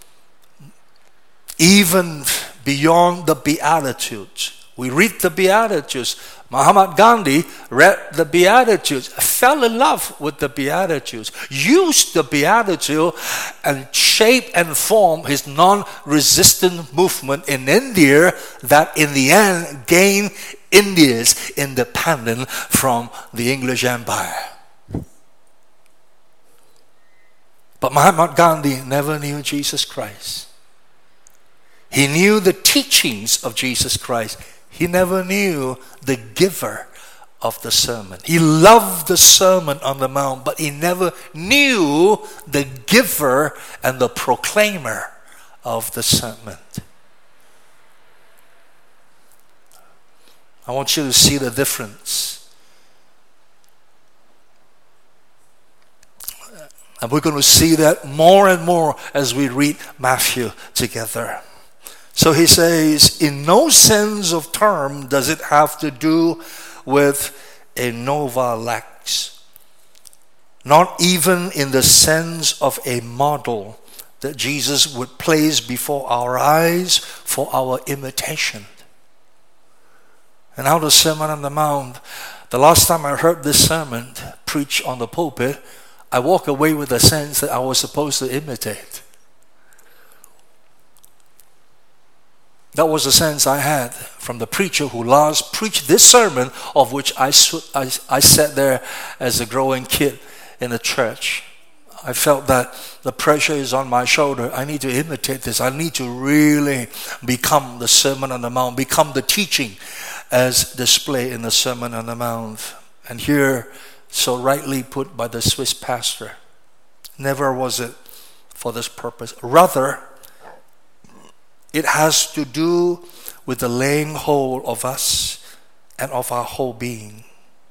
[SPEAKER 1] even beyond the Beatitudes, we read the Beatitudes. Mahatma Gandhi read the Beatitudes, fell in love with the Beatitudes, used the Beatitude and shape and form his non-resistant movement in India that in the end gained India's independence from the English Empire. But Mahatma Gandhi never knew Jesus Christ. He knew the teachings of Jesus Christ. He never knew the giver of the sermon. He loved the Sermon on the Mount, but he never knew the giver and the proclaimer of the sermon. I want you to see the difference. And we're going to see that more and more as we read Matthew together. So he says, in no sense of term does it have to do with a nova lex. Not even in the sense of a model that Jesus would place before our eyes for our imitation. And out of the Sermon on the Mount, the last time I heard this sermon preached on the pulpit, I walk away with a sense that I was supposed to imitate. That was the sense I had from the preacher who last preached this sermon, of which I, I, I sat there as a growing kid in the church. I felt that the pressure is on my shoulder. I need to imitate this. I need to really become the Sermon on the Mount, become the teaching as displayed in the Sermon on the Mount. And here, so rightly put by the Swiss pastor, never was it for this purpose. Rather, it has to do with the laying hold of us and of our whole being.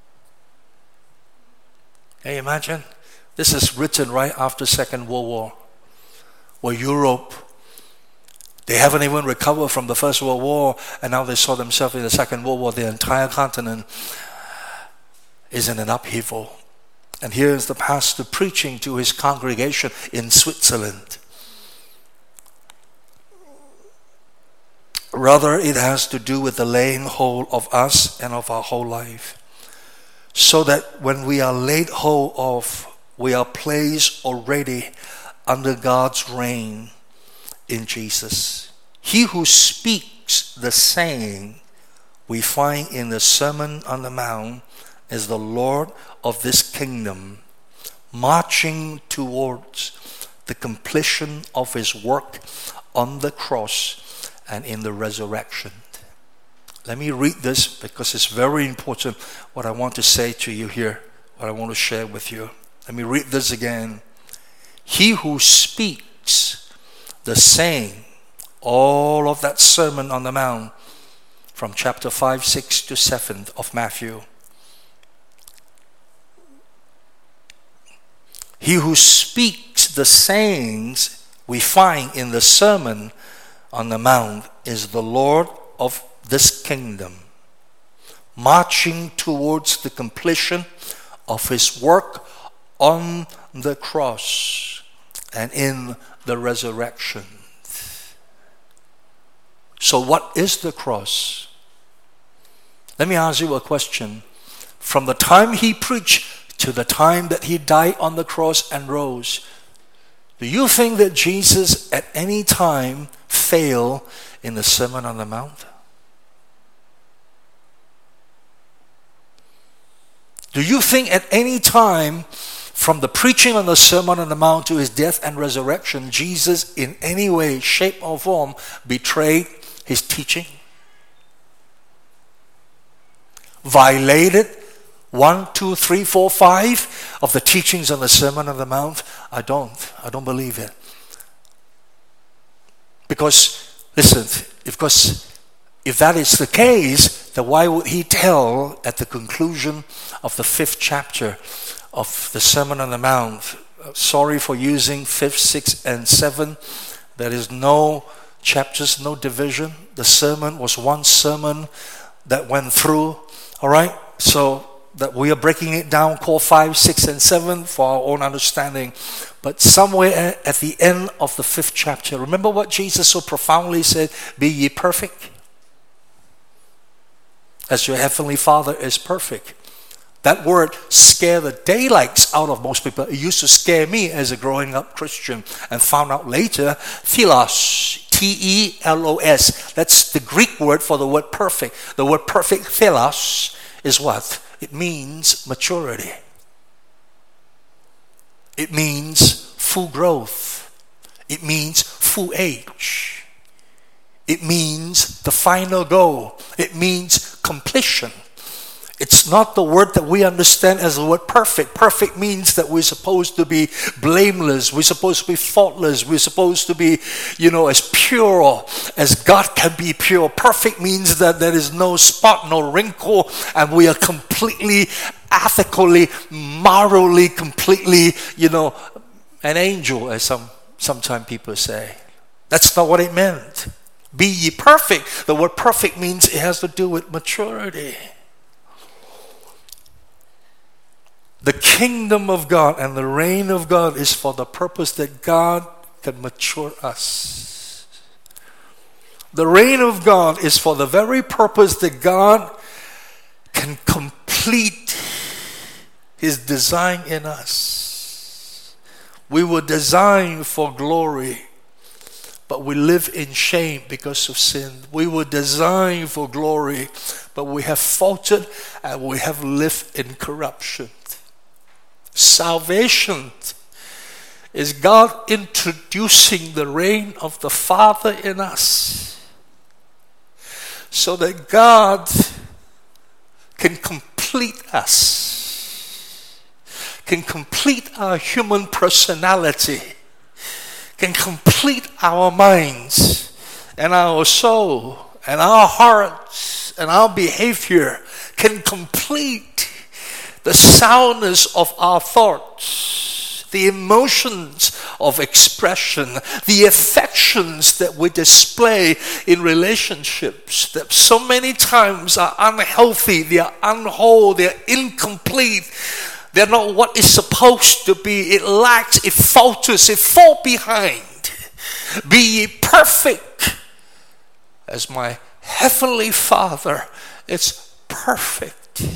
[SPEAKER 1] Can you imagine? This is written right after Second World War, where Europe, they haven't even recovered from the First World War, and now they saw themselves in the Second World War. The entire continent is in an upheaval. And here's the pastor preaching to his congregation in Switzerland. Rather, it has to do with the laying hold of us and of our whole life. So that when we are laid hold of, we are placed already under God's reign in Jesus. He who speaks the saying we find in the Sermon on the Mount is the Lord of this kingdom, marching towards the completion of his work on the cross and in the resurrection. Let me read this because it's very important what I want to say to you here, what I want to share with you. Let me read this again. He who speaks the saying, all of that Sermon on the Mount from chapter five, six to seven of Matthew. He who speaks the sayings we find in the Sermon on the Mount is the Lord of this kingdom, marching towards the completion of his work on the cross and in the resurrection. So what is the cross? Let me ask you a question. From the time he preached to the time that he died on the cross and rose, do you think that Jesus at any time failed in the Sermon on the Mount? Do you think at any time from the preaching on the Sermon on the Mount to his death and resurrection, Jesus in any way, shape or form betrayed his teaching? Violated one, two, three, four, five of the teachings on the Sermon on the Mount? I don't. I don't believe it. Because, listen, if, because if that is the case, then why would he tell at the conclusion of the fifth chapter of the Sermon on the Mount, sorry for using fifth, sixth, and seventh, there is no chapters, no division. The sermon was one sermon that went through. All right? So that we are breaking it down, core five, six, and seven for our own understanding. But somewhere at the end of the fifth chapter, remember what Jesus so profoundly said, be ye perfect, as your heavenly Father is perfect. That word scared the daylights out of most people. It used to scare me as a growing up Christian, and found out later, philos, T E L O S. That's the Greek word for the word perfect. The word perfect, philos, is what? It means maturity. It means full growth. It means full age. It means the final goal. It means completion. It's not the word that we understand as the word perfect. Perfect means that we're supposed to be blameless. We're supposed to be faultless. We're supposed to be, you know, as pure as God can be pure. Perfect means that there is no spot, no wrinkle, and we are completely, ethically, morally, completely, you know, an angel, as some sometimes people say. That's not what it meant. Be ye perfect. The word perfect means it has to do with maturity. The kingdom of God and the reign of God is for the purpose that God can mature us. The reign of God is for the very purpose that God can complete His design in us. We were designed for glory, but we live in shame because of sin. We were designed for glory, but we have faltered and we have lived in corruption. Salvation is God introducing the reign of the Father in us, so that God can complete us, can complete our human personality, can complete our minds and our soul and our hearts and our behavior, can complete the soundness of our thoughts, the emotions of expression, the affections that we display in relationships that so many times are unhealthy, they are unwhole, they are incomplete, they're not what is supposed to be. It lacks, it falters, it falls behind. Be ye perfect as my heavenly Father is perfect.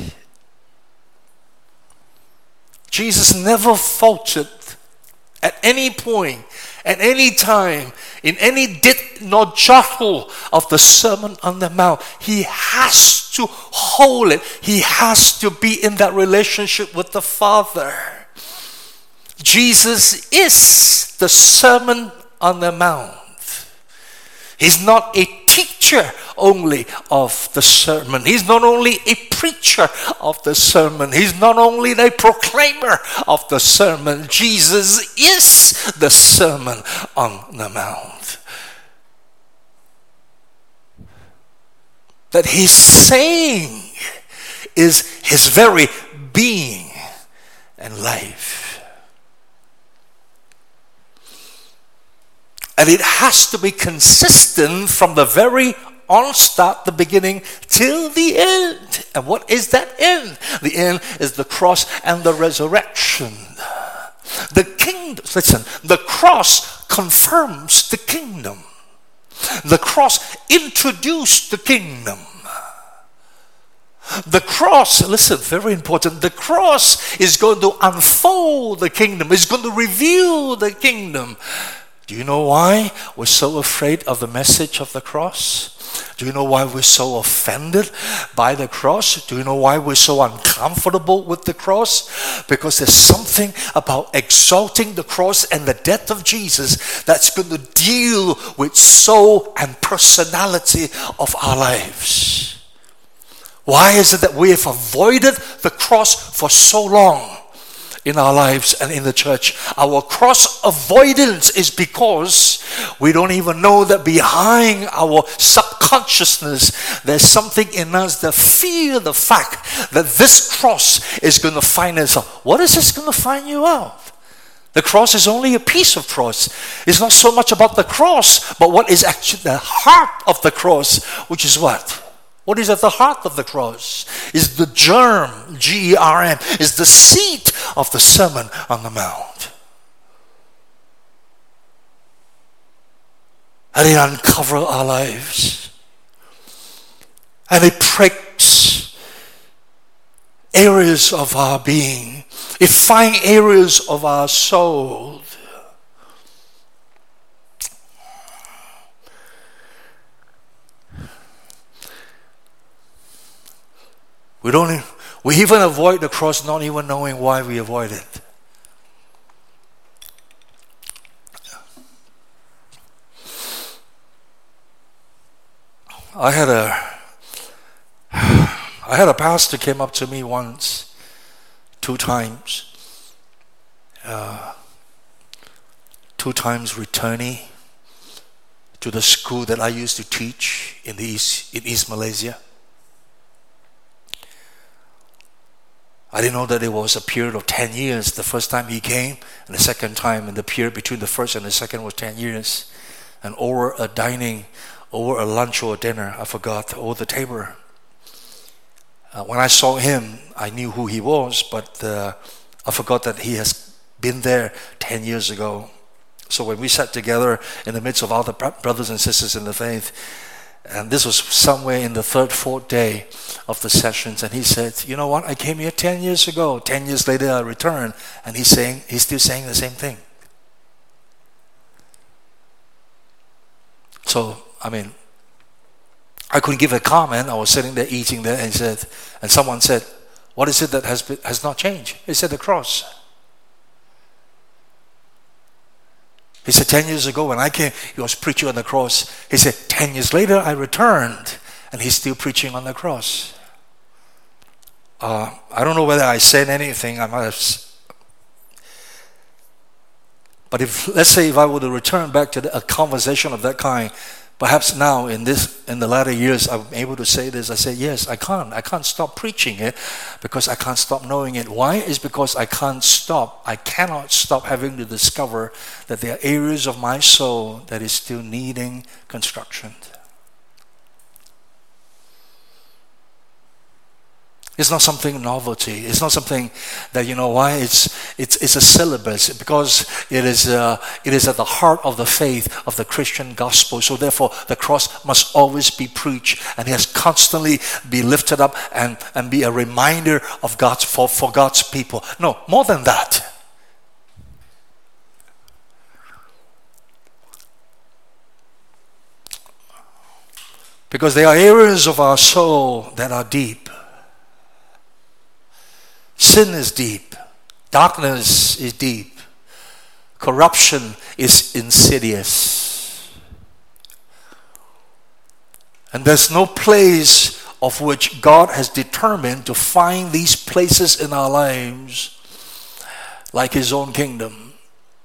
[SPEAKER 1] Jesus never faltered at any point, at any time, in any dit nor jottle of the Sermon on the Mount. He has to hold it. He has to be in that relationship with the Father. Jesus is the Sermon on the Mount. He's not a teacher only of the sermon. He's not only a preacher of the sermon. He's not only a proclaimer of the sermon. Jesus is the Sermon on the Mount. That He's saying is His very being and life. And it has to be consistent from the very onstart, the beginning, till the end. And what is that end? The end is the cross and the resurrection. The kingdom, listen, the cross confirms the kingdom. The cross introduced the kingdom. The cross, listen, very important, the cross is going to unfold the kingdom. It's going to reveal the kingdom. Do you know why we're so afraid of the message of the cross? Do you know why we're so offended by the cross? Do you know why we're so uncomfortable with the cross? Because there's something about exalting the cross and the death of Jesus that's going to deal with soul and personality of our lives. Why is it that we have avoided the cross for so long in our lives and in the church? Our cross avoidance is because we don't even know that behind our subconsciousness there's something in us that fear the fact that this cross is going to find us out. What is this going to find you out? The cross is only a piece of cross. It's not so much about the cross, but what is actually the heart of the cross, which is what? What is at the heart of the cross? Is the germ, G E R M, is the seed of the Sermon on the Mount. And it uncovers our lives. And it pricks areas of our being. It finds areas of our soul. We don't. We even avoid the cross, not even knowing why we avoid it. I had a. I had a pastor came up to me once, two times, uh, two times returnee to the school that I used to teach in the East, in East Malaysia. I didn't know that it was a period of ten years the first time he came, and the second time, and the period between the first and the second was ten years. And over a dining, over a lunch or a dinner, I forgot, over the table. Uh, when I saw him, I knew who he was, but uh, I forgot that he has been there ten years ago. So when we sat together in the midst of other brothers and sisters in the faith, and this was somewhere in the third, fourth day of the sessions, and he said, you know what, I came here ten years ago. ten years later, I returned, and he's saying, he's still saying the same thing. So, I mean, I couldn't give a comment. I was sitting there eating there, and said, and someone said, what is it that has been, has not changed? He said, the cross. He said, ten years ago when I came, he was preaching on the cross. He said, ten years later, I returned, and he's still preaching on the cross. Uh, I don't know whether I said anything. I might have. But if, let's say, if I were to return back to the, a conversation of that kind, perhaps now in this, in the latter years, I'm able to say this. I say, yes, I can't. I can't stop preaching it because I can't stop knowing it. Why? It's because I can't stop. I cannot stop having to discover that there are areas of my soul that is still needing construction. It's not something novelty. It's not something that, you know why, it's it's it's a syllabus, because it is uh, it is at the heart of the faith of the Christian gospel. So therefore the cross must always be preached, and it has constantly be lifted up and, and be a reminder of God's for, for God's people. No, more than that. Because there are areas of our soul that are deep. Sin is deep. Darkness is deep. Corruption is insidious. And there's no place of which God has determined to find these places in our lives like His own kingdom.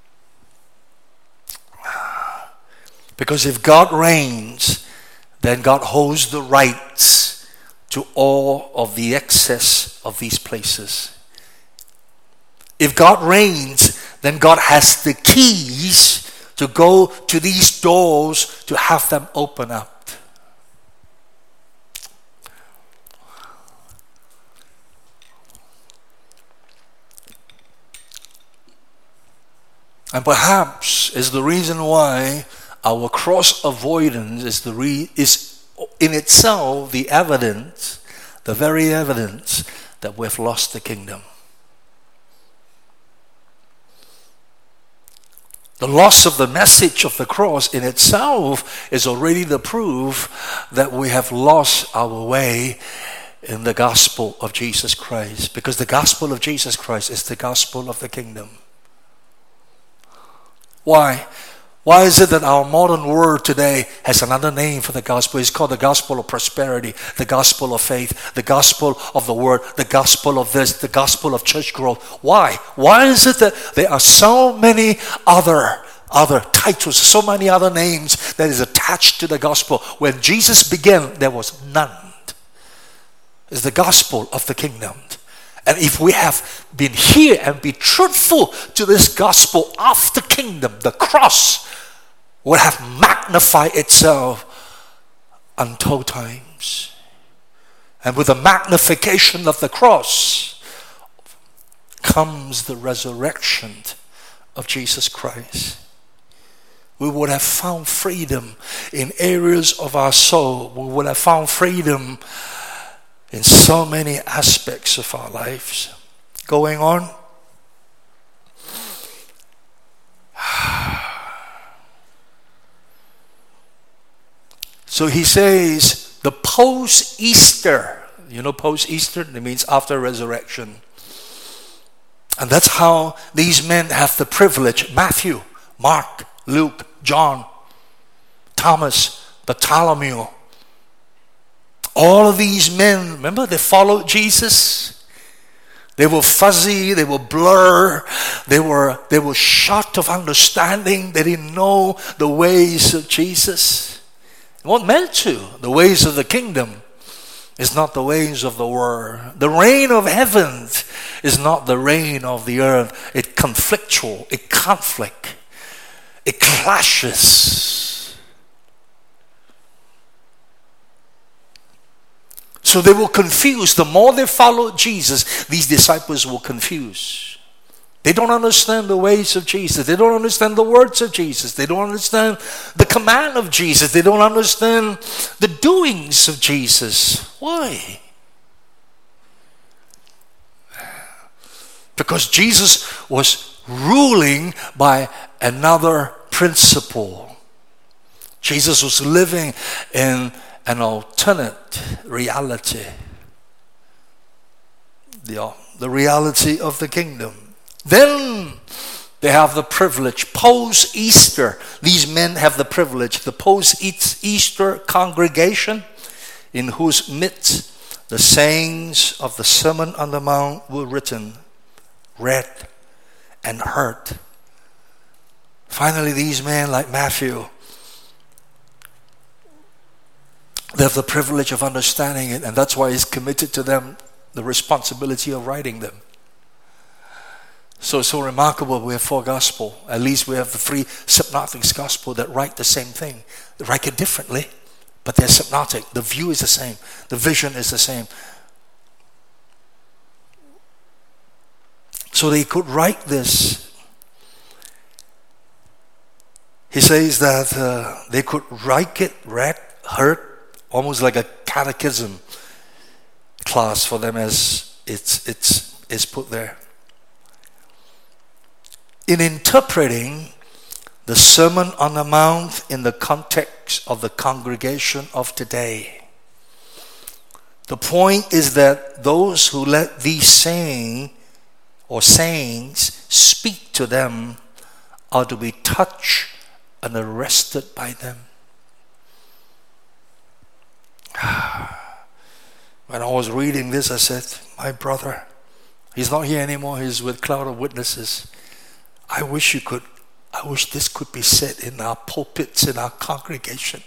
[SPEAKER 1] Because if God reigns, then God holds the rights to all of the excess of these places. If God reigns, then God has the keys to go to these doors to have them open up. And perhaps is the reason why our cross avoidance is the re- is in itself the evidence, the very evidence that we've lost the kingdom. The loss of the message of the cross in itself is already the proof that we have lost our way in the gospel of Jesus Christ. Because the gospel of Jesus Christ is the gospel of the kingdom. Why? Why is it that our modern world today has another name for the gospel? It's called the gospel of prosperity, the gospel of faith, the gospel of the word, the gospel of this, the gospel of church growth. Why? Why is it that there are so many other other titles, so many other names that is attached to the gospel? When Jesus began, there was none. It's the gospel of the kingdom. And if we have been here and be truthful to this gospel of the kingdom, the cross would have magnified itself untold times. And with the magnification of the cross comes the resurrection of Jesus Christ. We would have found freedom in areas of our soul. We would have found freedom in so many aspects of our lives. Going on. So he says, the post-Easter, you know post-Easter, it means after resurrection. And that's how these men have the privilege. Matthew, Mark, Luke, John, Thomas, Bartholomew. All of these men, remember, they followed Jesus. They were fuzzy, they were blur, they were, they were short of understanding. They didn't know the ways of Jesus. They weren't meant to. The ways of the kingdom is not the ways of the world. The reign of heaven is not the reign of the earth. It's conflictual, it conflict, it clashes. So they were confused. The more they followed Jesus, these disciples were confused. They don't understand the ways of Jesus. They don't understand the words of Jesus. They don't understand the command of Jesus. They don't understand the doings of Jesus. Why? Because Jesus was ruling by another principle. Jesus was living in an alternate reality. The, the reality of the kingdom. Then they have the privilege, post-Easter. These men have the privilege, the post-Easter congregation in whose midst the sayings of the Sermon on the Mount were written, read, and heard. Finally, these men like Matthew, they have the privilege of understanding it, and that's why he's committed to them the responsibility of writing them. So it's so remarkable we have four gospels. At least we have the three synoptic gospels that write the same thing. They write it differently, but they're synoptic. The view is the same. The vision is the same. So they could write this. He says that uh, they could write it, read, heard, almost like a catechism class for them as it's, it's, it's put there. In interpreting the Sermon on the Mount in the context of the congregation of today, the point is that those who let these saying or sayings speak to them are to be touched and arrested by them. When I was reading this, I said, my brother, he's not here anymore, he's with Cloud of Witnesses. I wish you could, I wish this could be said in our pulpits, in our congregation.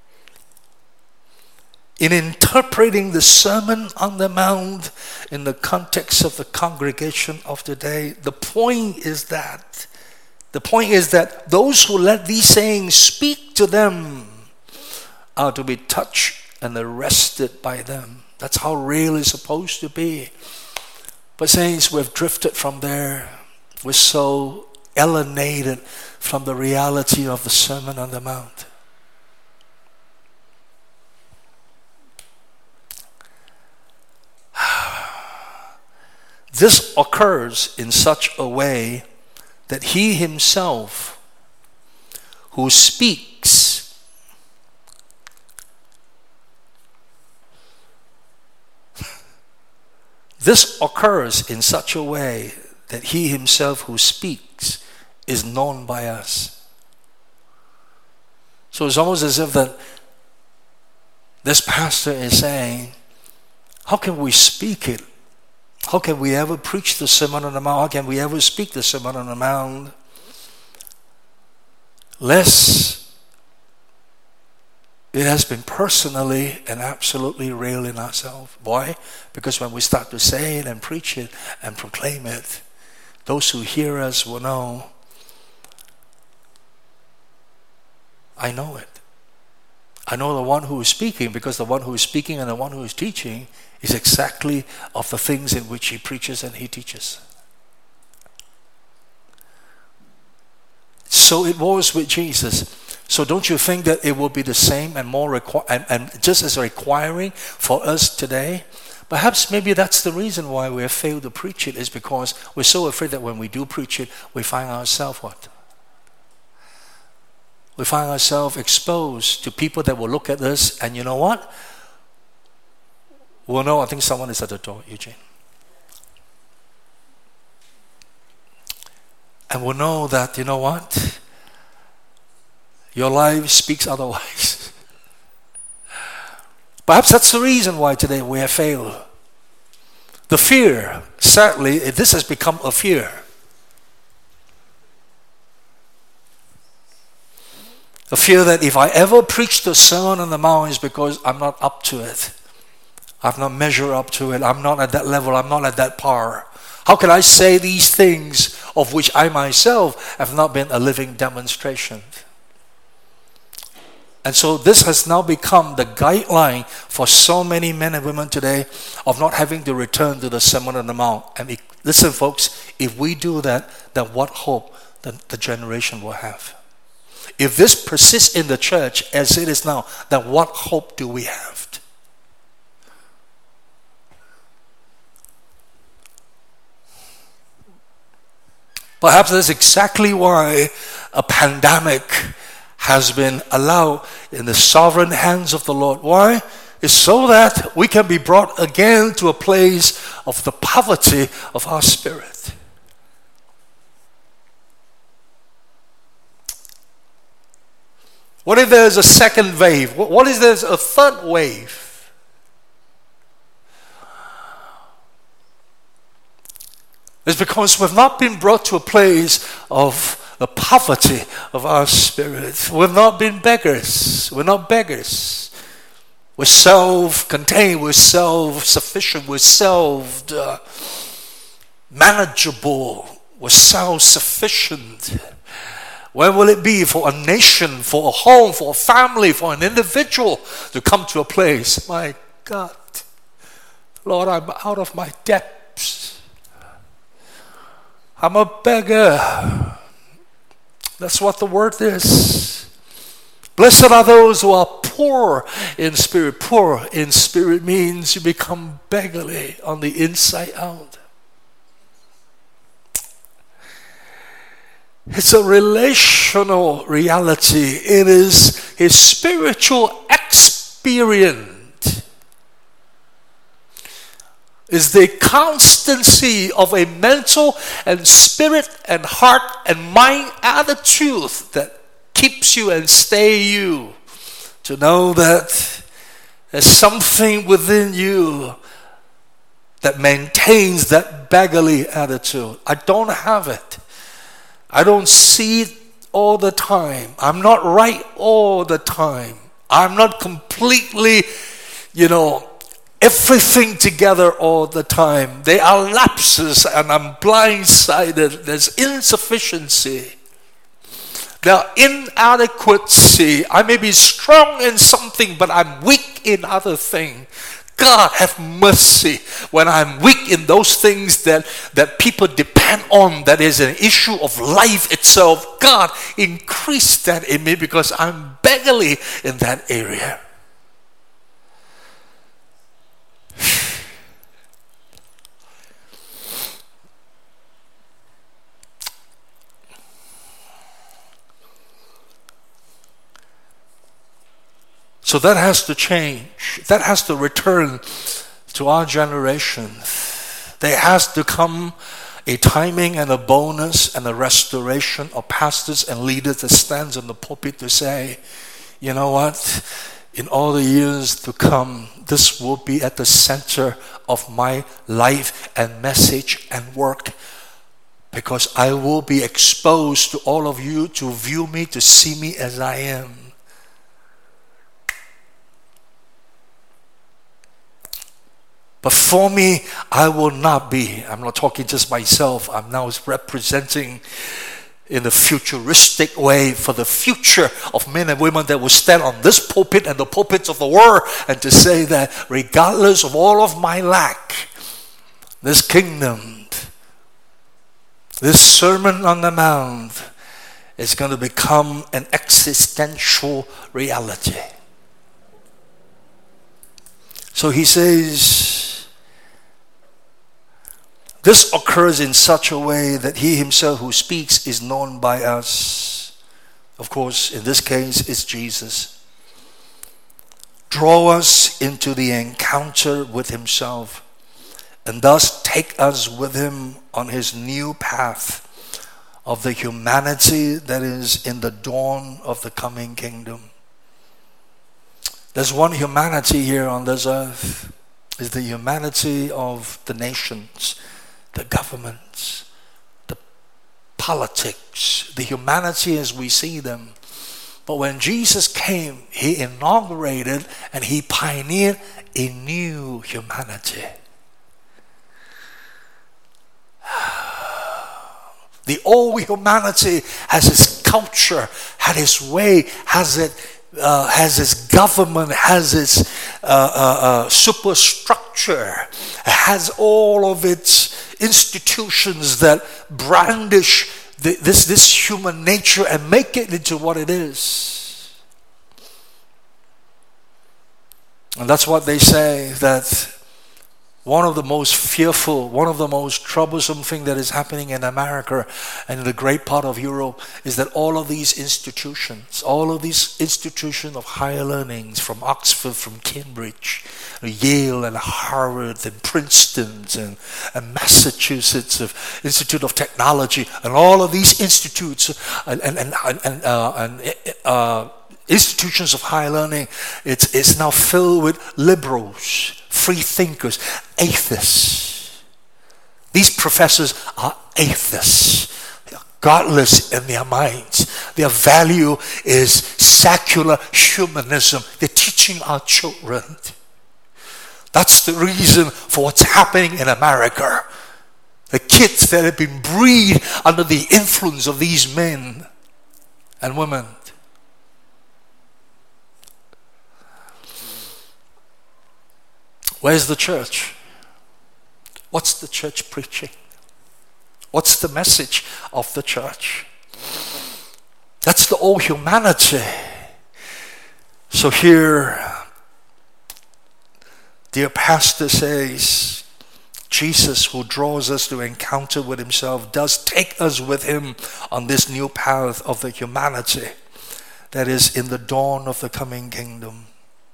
[SPEAKER 1] In interpreting the Sermon on the Mount in the context of the congregation of today, the point is that, the point is that those who let these sayings speak to them are to be touched and arrested by them. That's how real it's supposed to be. But saints, we've drifted from there. We're so alienated from the reality of the Sermon on the Mount. This occurs in such a way that he himself who speaks this occurs in such a way that he himself who speaks is known by us. So it's almost as if that this pastor is saying, how can we speak it? How can we ever preach the Sermon on the Mount? How can we ever speak the Sermon on the Mount? Lest It has been personally and absolutely real in ourselves. Why? Because when we start to say it and preach it and proclaim it, those who hear us will know, I know it. I know the one who is speaking, because the one who is speaking and the one who is teaching is exactly of the things in which he preaches and he teaches. So it was with Jesus. So don't you think that it will be the same and more requ- and, and just as requiring for us today? Perhaps maybe that's the reason why we have failed to preach it, is because we're so afraid that when we do preach it, we find ourselves what? We find ourselves exposed to people that will look at us, and you know what? We'll know, I think someone is at the door, Eugene. And we'll know that, you know what? Your life speaks otherwise. Perhaps that's the reason why today we have failed. The fear, sadly, this has become a fear. A fear that if I ever preach the Sermon on the Mount, it's because I'm not up to it. I've not measured up to it. I'm not at that level. I'm not at that par. How can I say these things of which I myself have not been a living demonstration? And so this has now become the guideline for so many men and women today of not having to return to the Sermon on the Mount. And if, listen, folks, if we do that, then what hope the, the generation will have? If this persists in the church as it is now, then what hope do we have? Perhaps that's exactly why a pandemic has been allowed in the sovereign hands of the Lord. Why? It's so that we can be brought again to a place of the poverty of our spirit. What if there's a second wave? What if there's a third wave? It's because we've not been brought to a place of the poverty of our spirit. We've not been beggars. We're not beggars. We're self-contained. We're self-sufficient. We're self-manageable. We're self-sufficient. When will it be for a nation, for a home, for a family, for an individual to come to a place? My God, Lord, I'm out of my depths. I'm a beggar. That's what the word is. Blessed are those who are poor in spirit. Poor in spirit means you become beggarly on the inside out. It's a relational reality. It is his spiritual experience. Is the constancy of a mental and spirit and heart and mind attitude that keeps you and stay you to know that there's something within you that maintains that beggarly attitude. I don't have it. I don't see it all the time. I'm not right all the time. I'm not completely, you know, everything together all the time. There are lapses and I'm blindsided. There's insufficiency. There are inadequacy. I may be strong in something, but I'm weak in other things. God have mercy when I'm weak in those things that, that people depend on, that is an issue of life itself. God, increase that in me because I'm beggarly in that area. So that has to change. That has to return to our generation. There has to come a timing and a bonus and a restoration of pastors and leaders that stands in the pulpit to say, you know what? In all the years to come, this will be at the center of my life and message and work, because I will be exposed to all of you to view me, to see me as I am. But for me, I will not be. I'm not talking just myself. I'm now representing in a futuristic way for the future of men and women that will stand on this pulpit and the pulpits of the world and to say that regardless of all of my lack, this kingdom, this Sermon on the Mount is going to become an existential reality. So he says, this occurs in such a way that he himself who speaks is known by us. Of course, in this case, it's Jesus. Draw us into the encounter with himself and thus take us with him on his new path of the humanity that is in the dawn of the coming kingdom. There's one humanity here on this earth. It's the humanity of the nations, the governments, the politics, the humanity as we see them. But when Jesus came, he inaugurated and he pioneered a new humanity. The old humanity has its culture, had its way, has it, uh, has its government, has its uh, uh, uh, superstructure, has all of its institutions that brandish the, this this human nature and make it into what it is. And that's what they say, that one of the most fearful, one of the most troublesome things that is happening in America and in the great part of Europe is that all of these institutions, all of these institutions of higher learnings from Oxford, from Cambridge, Yale and Harvard and Princeton and, and Massachusetts Institute of Technology, and all of these institutes and, and, and, and, uh, and uh, institutions of higher learning, it's, it's now filled with liberals, free thinkers, atheists. These professors are atheists. They are godless in their minds. Their value is secular humanism. They're teaching our children. That's the reason for what's happening in America. The kids that have been bred under the influence of these men and women. Where's the church? What's the church preaching? What's the message of the church? That's the old humanity. So here, dear pastor says, Jesus, who draws us to encounter with himself, does take us with him on this new path of the humanity that is in the dawn of the coming kingdom.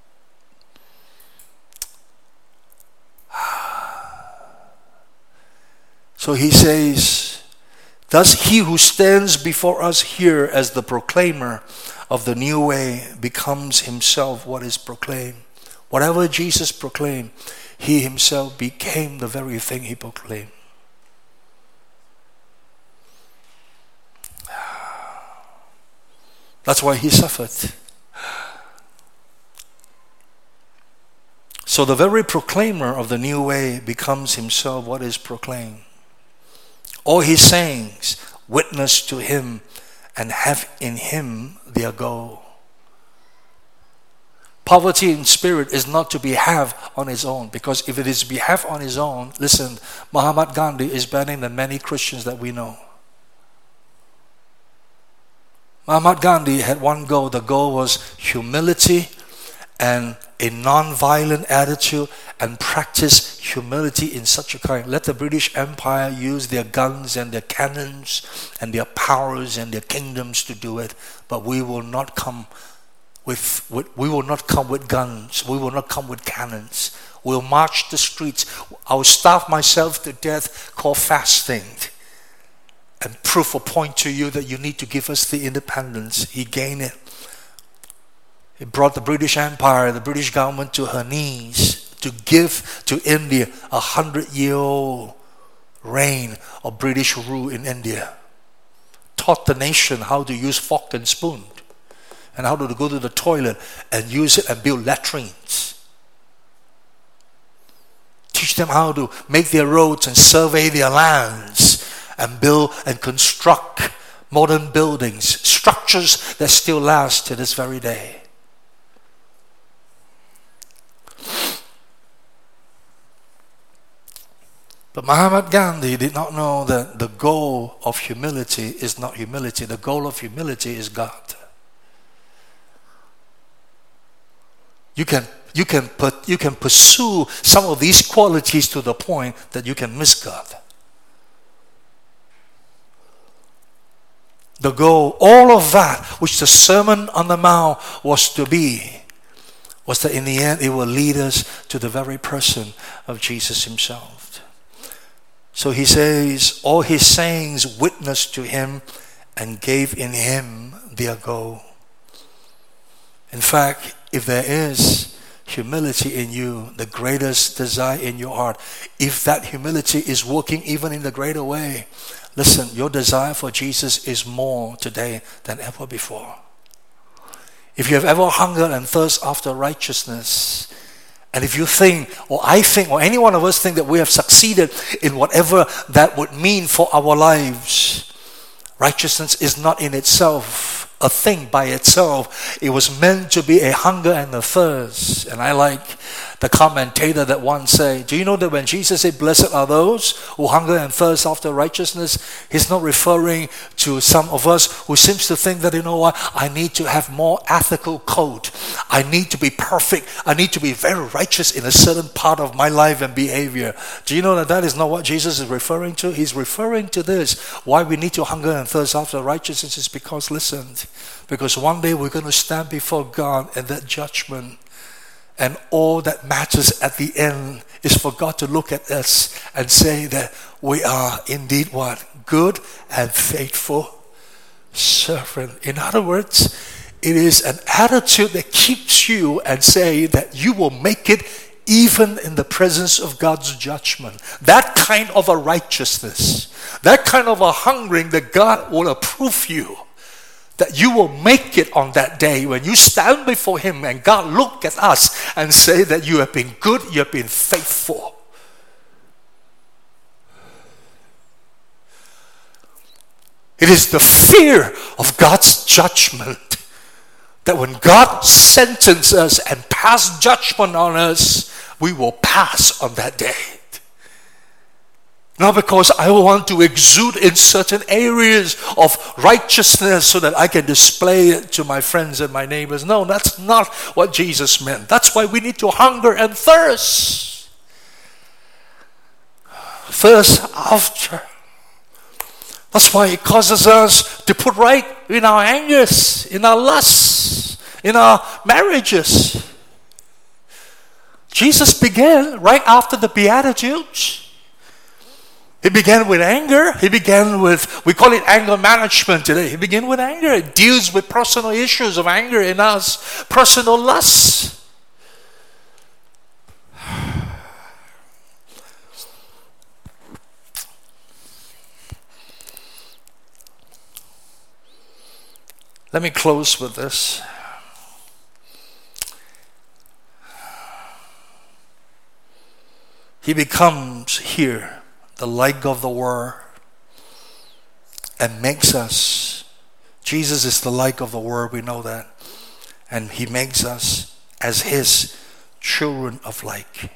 [SPEAKER 1] So he says, thus he who stands before us here as the proclaimer of the new way becomes himself what is proclaimed. Whatever Jesus proclaimed, he himself became the very thing he proclaimed. That's why he suffered. So the very proclaimer of the new way becomes himself what is proclaimed. All his sayings witness to him and have in him their goal. Poverty in spirit is not to be have on its own, because if it is to be have on its own, listen, Mahatma Gandhi is better than many Christians that we know. Mahatma Gandhi had one goal. The goal was humility and a non-violent attitude, and practice humility in such a kind. Let the British Empire use their guns and their cannons and their powers and their kingdoms to do it, but we will not come with, with we will not come with guns. We will not come with cannons. We'll march the streets. I'll starve myself to death, call fasting, and prove a point to you that you need to give us the independence. He gained it. It brought the British Empire, the British government to her knees to give to India a hundred-year-old reign of British rule in India. Taught the nation how to use fork and spoon and how to go to the toilet and use it and build latrines. them how to make their roads and survey their lands and build and construct modern buildings, structures that still last to this very day. But Mahatma Gandhi did not know that the goal of humility is not humility. The goal of humility is God. You can you can put, you can pursue some of these qualities to the point that you can miss God. The goal, all of that, which the Sermon on the Mount was to be, was that in the end it will lead us to the very person of Jesus himself. So he says, all his sayings witnessed to him and gave in him their goal. In fact, if there is humility in you, the greatest desire in your heart, if that humility is working even in the greater way, listen, your desire for Jesus is more today than ever before. If you have ever hungered and thirst after righteousness, and if you think, or I think, or any one of us think that we have succeeded in whatever that would mean for our lives, righteousness is not in itself a thing by itself. It was meant to be a hunger and a thirst. And I like the commentator that once said, do you know that when Jesus said, blessed are those who hunger and thirst after righteousness, he's not referring to some of us who seems to think that, you know what, I need to have more ethical code. I need to be perfect. I need to be very righteous in a certain part of my life and behavior. Do you know that that is not what Jesus is referring to? He's referring to this. Why we need to hunger and thirst after righteousness is because, listen, because one day we're going to stand before God in that judgment. And all that matters at the end is for God to look at us and say that we are indeed what? Good and faithful servant. In other words, it is an attitude that keeps you and say that you will make it even in the presence of God's judgment. That kind of a righteousness, that kind of a hungering that God will approve you, that you will make it on that day when you stand before him and God look at us and say that you have been good, you have been faithful. It is the fear of God's judgment that when God sentences us and pass judgment on us, we will pass on that day. Not because I want to exude in certain areas of righteousness so that I can display it to my friends and my neighbors. No, that's not what Jesus meant. That's why we need to hunger and thirst. Thirst after. That's why it causes us to put right in our angers, in our lusts, in our marriages. Jesus began right after the Beatitudes. He began with anger. He began with, we call it anger management today. He began with anger. It deals with personal issues of anger in us, personal lusts. Let me close with this. He becomes here the light of the world, and makes us, Jesus is the light of the world, we know that, and he makes us as his children of light.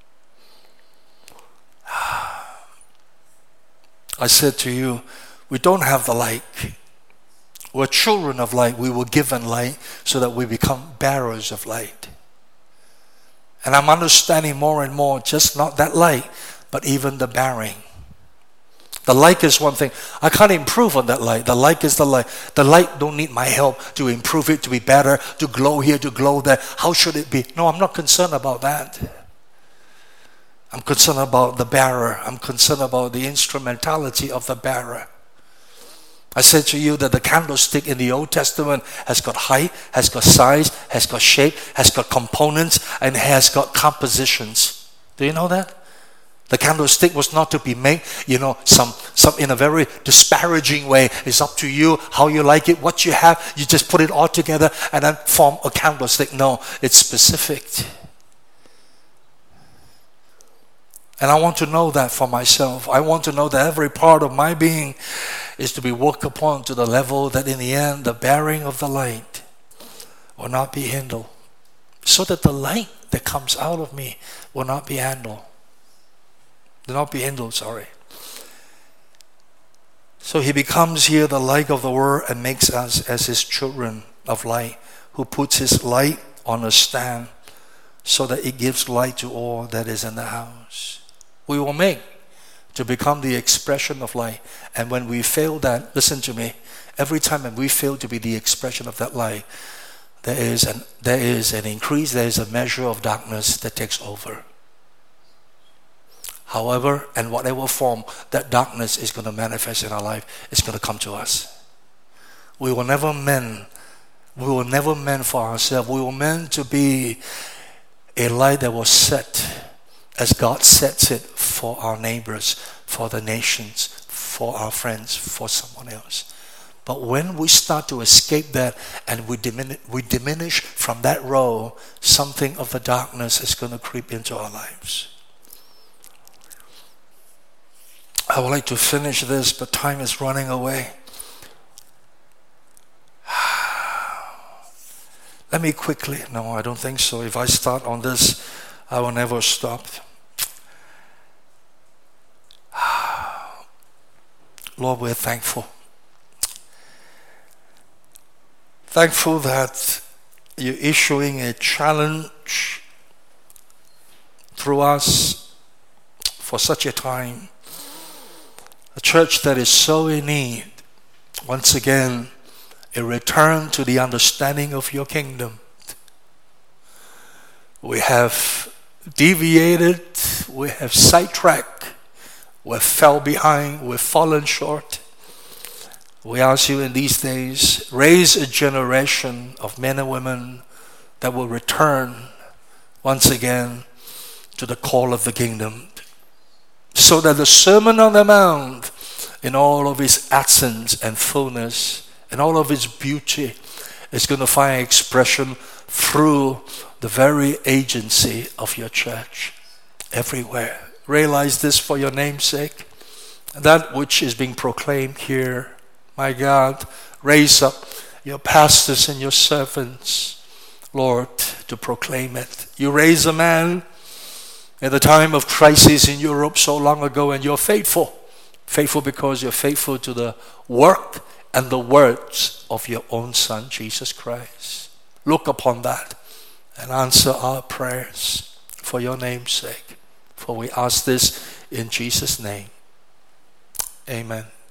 [SPEAKER 1] I said to you, we don't have the light. We're children of light. We were given light so that we become bearers of light. And I'm understanding more and more, just not that light, but even the bearing. The light is one thing. I can't improve on that light. The light is the light. The light don't need my help to improve it, to be better, to glow here, to glow there. How should it be? No, I'm not concerned about that. I'm concerned about the bearer. I'm concerned about the instrumentality of the bearer. I said to you that the candlestick in the Old Testament has got height, has got size, has got shape, has got components, and has got compositions. Do you know that? The candlestick was not to be made, you know, some, some in a very disparaging way. It's up to you how you like it, what you have. You just put it all together and then form a candlestick. No, it's specific. And I want to know that for myself. I want to know that every part of my being is to be worked upon to the level that in the end, the bearing of the light will not be hindered. So that the light that comes out of me will not be hindered. Will not be hindered, sorry. So he becomes here the light of the world and makes us as his children of light, who puts his light on a stand so that it gives light to all that is in the house. We will make to become the expression of light. And when we fail that, listen to me, every time when we fail to be the expression of that light, there is an, there is an increase, there is a measure of darkness that takes over. However, and whatever form that darkness is going to manifest in our life, it's going to come to us. We will never mend, we will never mend for ourselves. We were meant to be a light that was set as God sets it for our neighbors, for the nations, for our friends, for someone else. But when we start to escape that and we diminish, we diminish from that role, something of the darkness is going to creep into our lives. I would like to finish this, but time is running away. Let me quickly, no, I don't think so. If I start on this, I will never stop. Lord, we're thankful. Thankful that you're issuing a challenge through us for such a time. A church that is so in need, once again, a return to the understanding of your kingdom. We have deviated, we have sidetracked, we've fell behind, we've fallen short. We ask you in these days, raise a generation of men and women that will return once again to the call of the kingdom, so that the Sermon on the Mount, in all of its essence and fullness, and all of its beauty, is going to find expression through the very agency of your church everywhere. Realize this for your name's sake. That which is being proclaimed here, my God, raise up your pastors and your servants, Lord, to proclaim it. You raise a man at the time of crisis in Europe so long ago, and you're faithful. Faithful because you're faithful to the work and the words of your own Son, Jesus Christ. Look upon that and answer our prayers for your name's sake. For we ask this in Jesus' name. Amen.